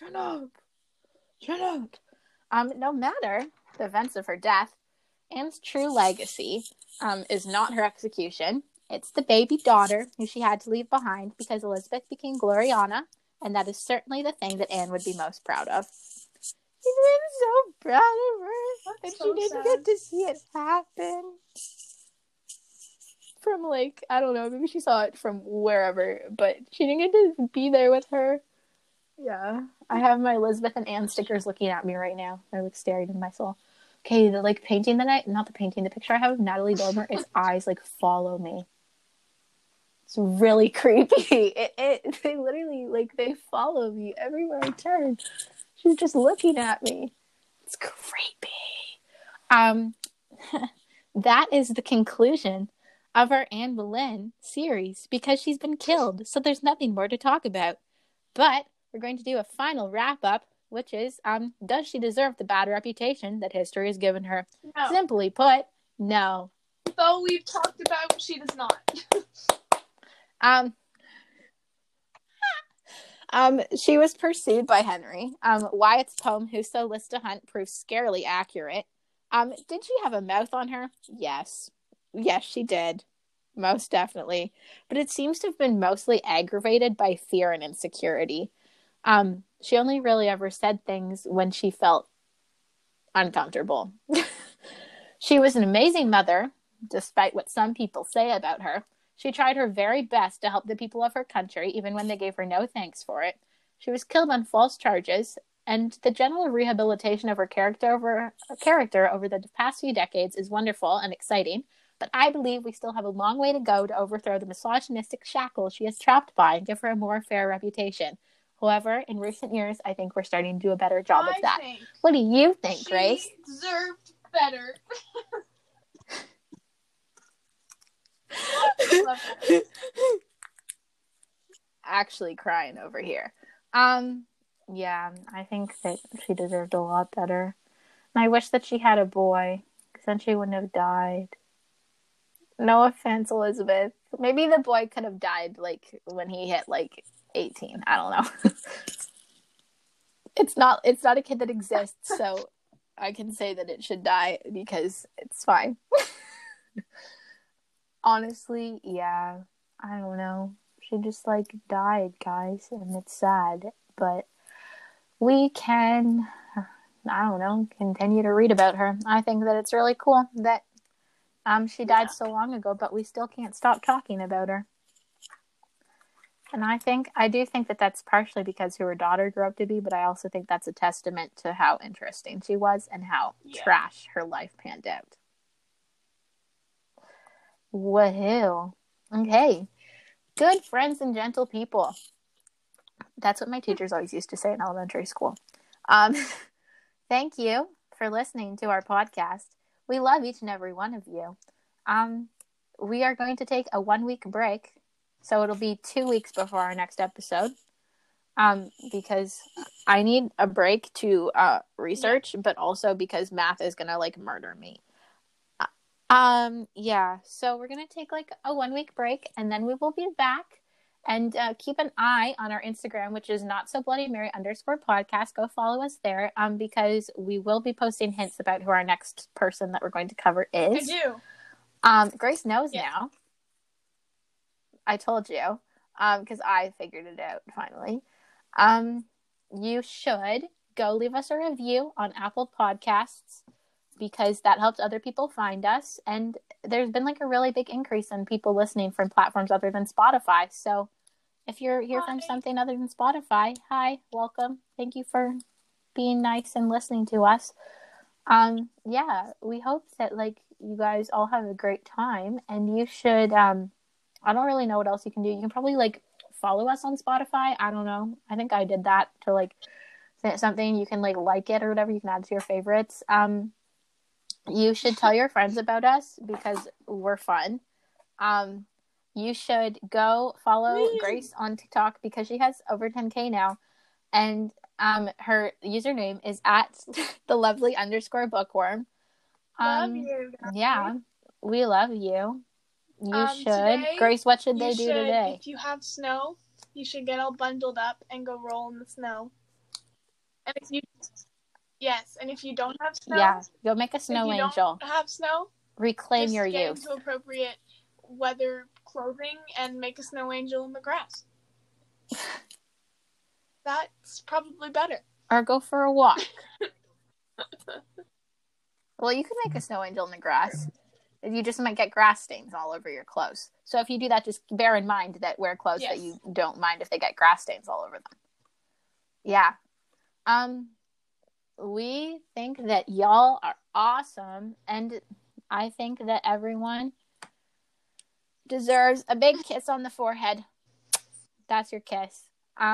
No matter the events of her death, Anne's true legacy is not her execution. It's the baby daughter who she had to leave behind because Elizabeth became Gloriana, and that is certainly the thing that Anne would be most proud of. I'm so proud of her that she didn't get to see it happen. From, like, I don't know, maybe she saw it from wherever, but she didn't get to be there with her. Yeah. I have my Elizabeth and Anne stickers looking at me right now. They're, like, staring in my soul. Okay, the, like, painting the picture I have of Natalie Dormer, its eyes, like, follow me. It's really creepy. They literally, like, they follow me everywhere I turn. She's just looking at me. It's creepy. That is the conclusion of our Anne Boleyn series, because she's been killed, so there's nothing more to talk about. But we're going to do a final wrap-up, which is, does she deserve the bad reputation that history has given her? No. Simply put, no. Though we've talked about, she does not. She was pursued by Henry. Wyatt's poem, Who So Lists to Hunt, proves scarily accurate. Did she have a mouth on her? Yes. Yes, she did. Most definitely. But it seems to have been mostly aggravated by fear and insecurity. She only really ever said things when she felt uncomfortable. She was an amazing mother, despite what some people say about her. She tried her very best to help the people of her country, even when they gave her no thanks for it. She was killed on false charges, and the general rehabilitation of her character over the past few decades is wonderful and exciting, but I believe we still have a long way to go to overthrow the misogynistic shackles she is trapped by and give her a more fair reputation. However, in recent years, I think we're starting to do a better job of that. What do you think, Grace? She deserved better. Actually crying over here. Yeah, I think that she deserved a lot better. And I wish that she had a boy, because then she wouldn't have died. No offense, Elizabeth. Maybe the boy could have died, like, when he hit, like, 18. I don't know. It's not a kid that exists, so I can say that it should die because it's fine. Honestly, yeah. I don't know. She just, like, died, guys, and it's sad. But we can, I don't know, continue to read about her. I think that it's really cool that she died so long ago, but we still can't stop talking about her. And I do think that that's partially because who her daughter grew up to be, but I also think that's a testament to how interesting she was and how trash her life panned out. Woohoo. Okay. Good friends and gentle people. That's what my teachers always used to say in elementary school. Thank you for listening to our podcast. We love each and every one of you. We are going to take a 1-week break. So it'll be 2 weeks before our next episode. Because I need a break to research, but also because math is going to, like, murder me. Yeah, so we're gonna take like a 1 week break and then we will be back. And keep an eye on our Instagram, which is not so bloody Mary _podcast. Go follow us there, because we will be posting hints about who our next person that we're going to cover is. I do. Grace knows now. I told you, because I figured it out finally. You should go leave us a review on Apple Podcasts, because that helps other people find us. And there's been like a really big increase in people listening from platforms other than Spotify. So if you're here from something other than Spotify, hi, welcome. Thank you for being nice and listening to us. Yeah, we hope that like you guys all have a great time, and you should, I don't really know what else you can do. You can probably like follow us on Spotify. I don't know. I think I did that to like something. You can like it or whatever. You can add to your favorites. You should tell your friends about us because we're fun. You should go follow Grace on TikTok because she has over 10K now. And her username is at the lovely _bookworm. love you guys. Yeah, we love you. You should. Today, Grace, what should they do today? If you have snow, you should get all bundled up and go roll in the snow. And if you don't have snow, yeah, go make a snow angel. If you don't have snow, reclaim your youth. Just get into appropriate weather clothing and make a snow angel in the grass. That's probably better. Or go for a walk. Well, you can make a snow angel in the grass. You just might get grass stains all over your clothes. So if you do that, just bear in mind that wear clothes that you don't mind if they get grass stains all over them. Yeah. We think that y'all are awesome, and I think that everyone deserves a big kiss on the forehead. That's your kiss.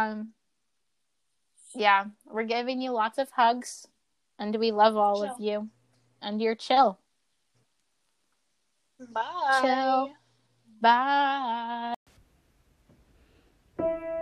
Yeah, we're giving you lots of hugs, and we love all of you. And you're chill. Bye. Chill. Bye.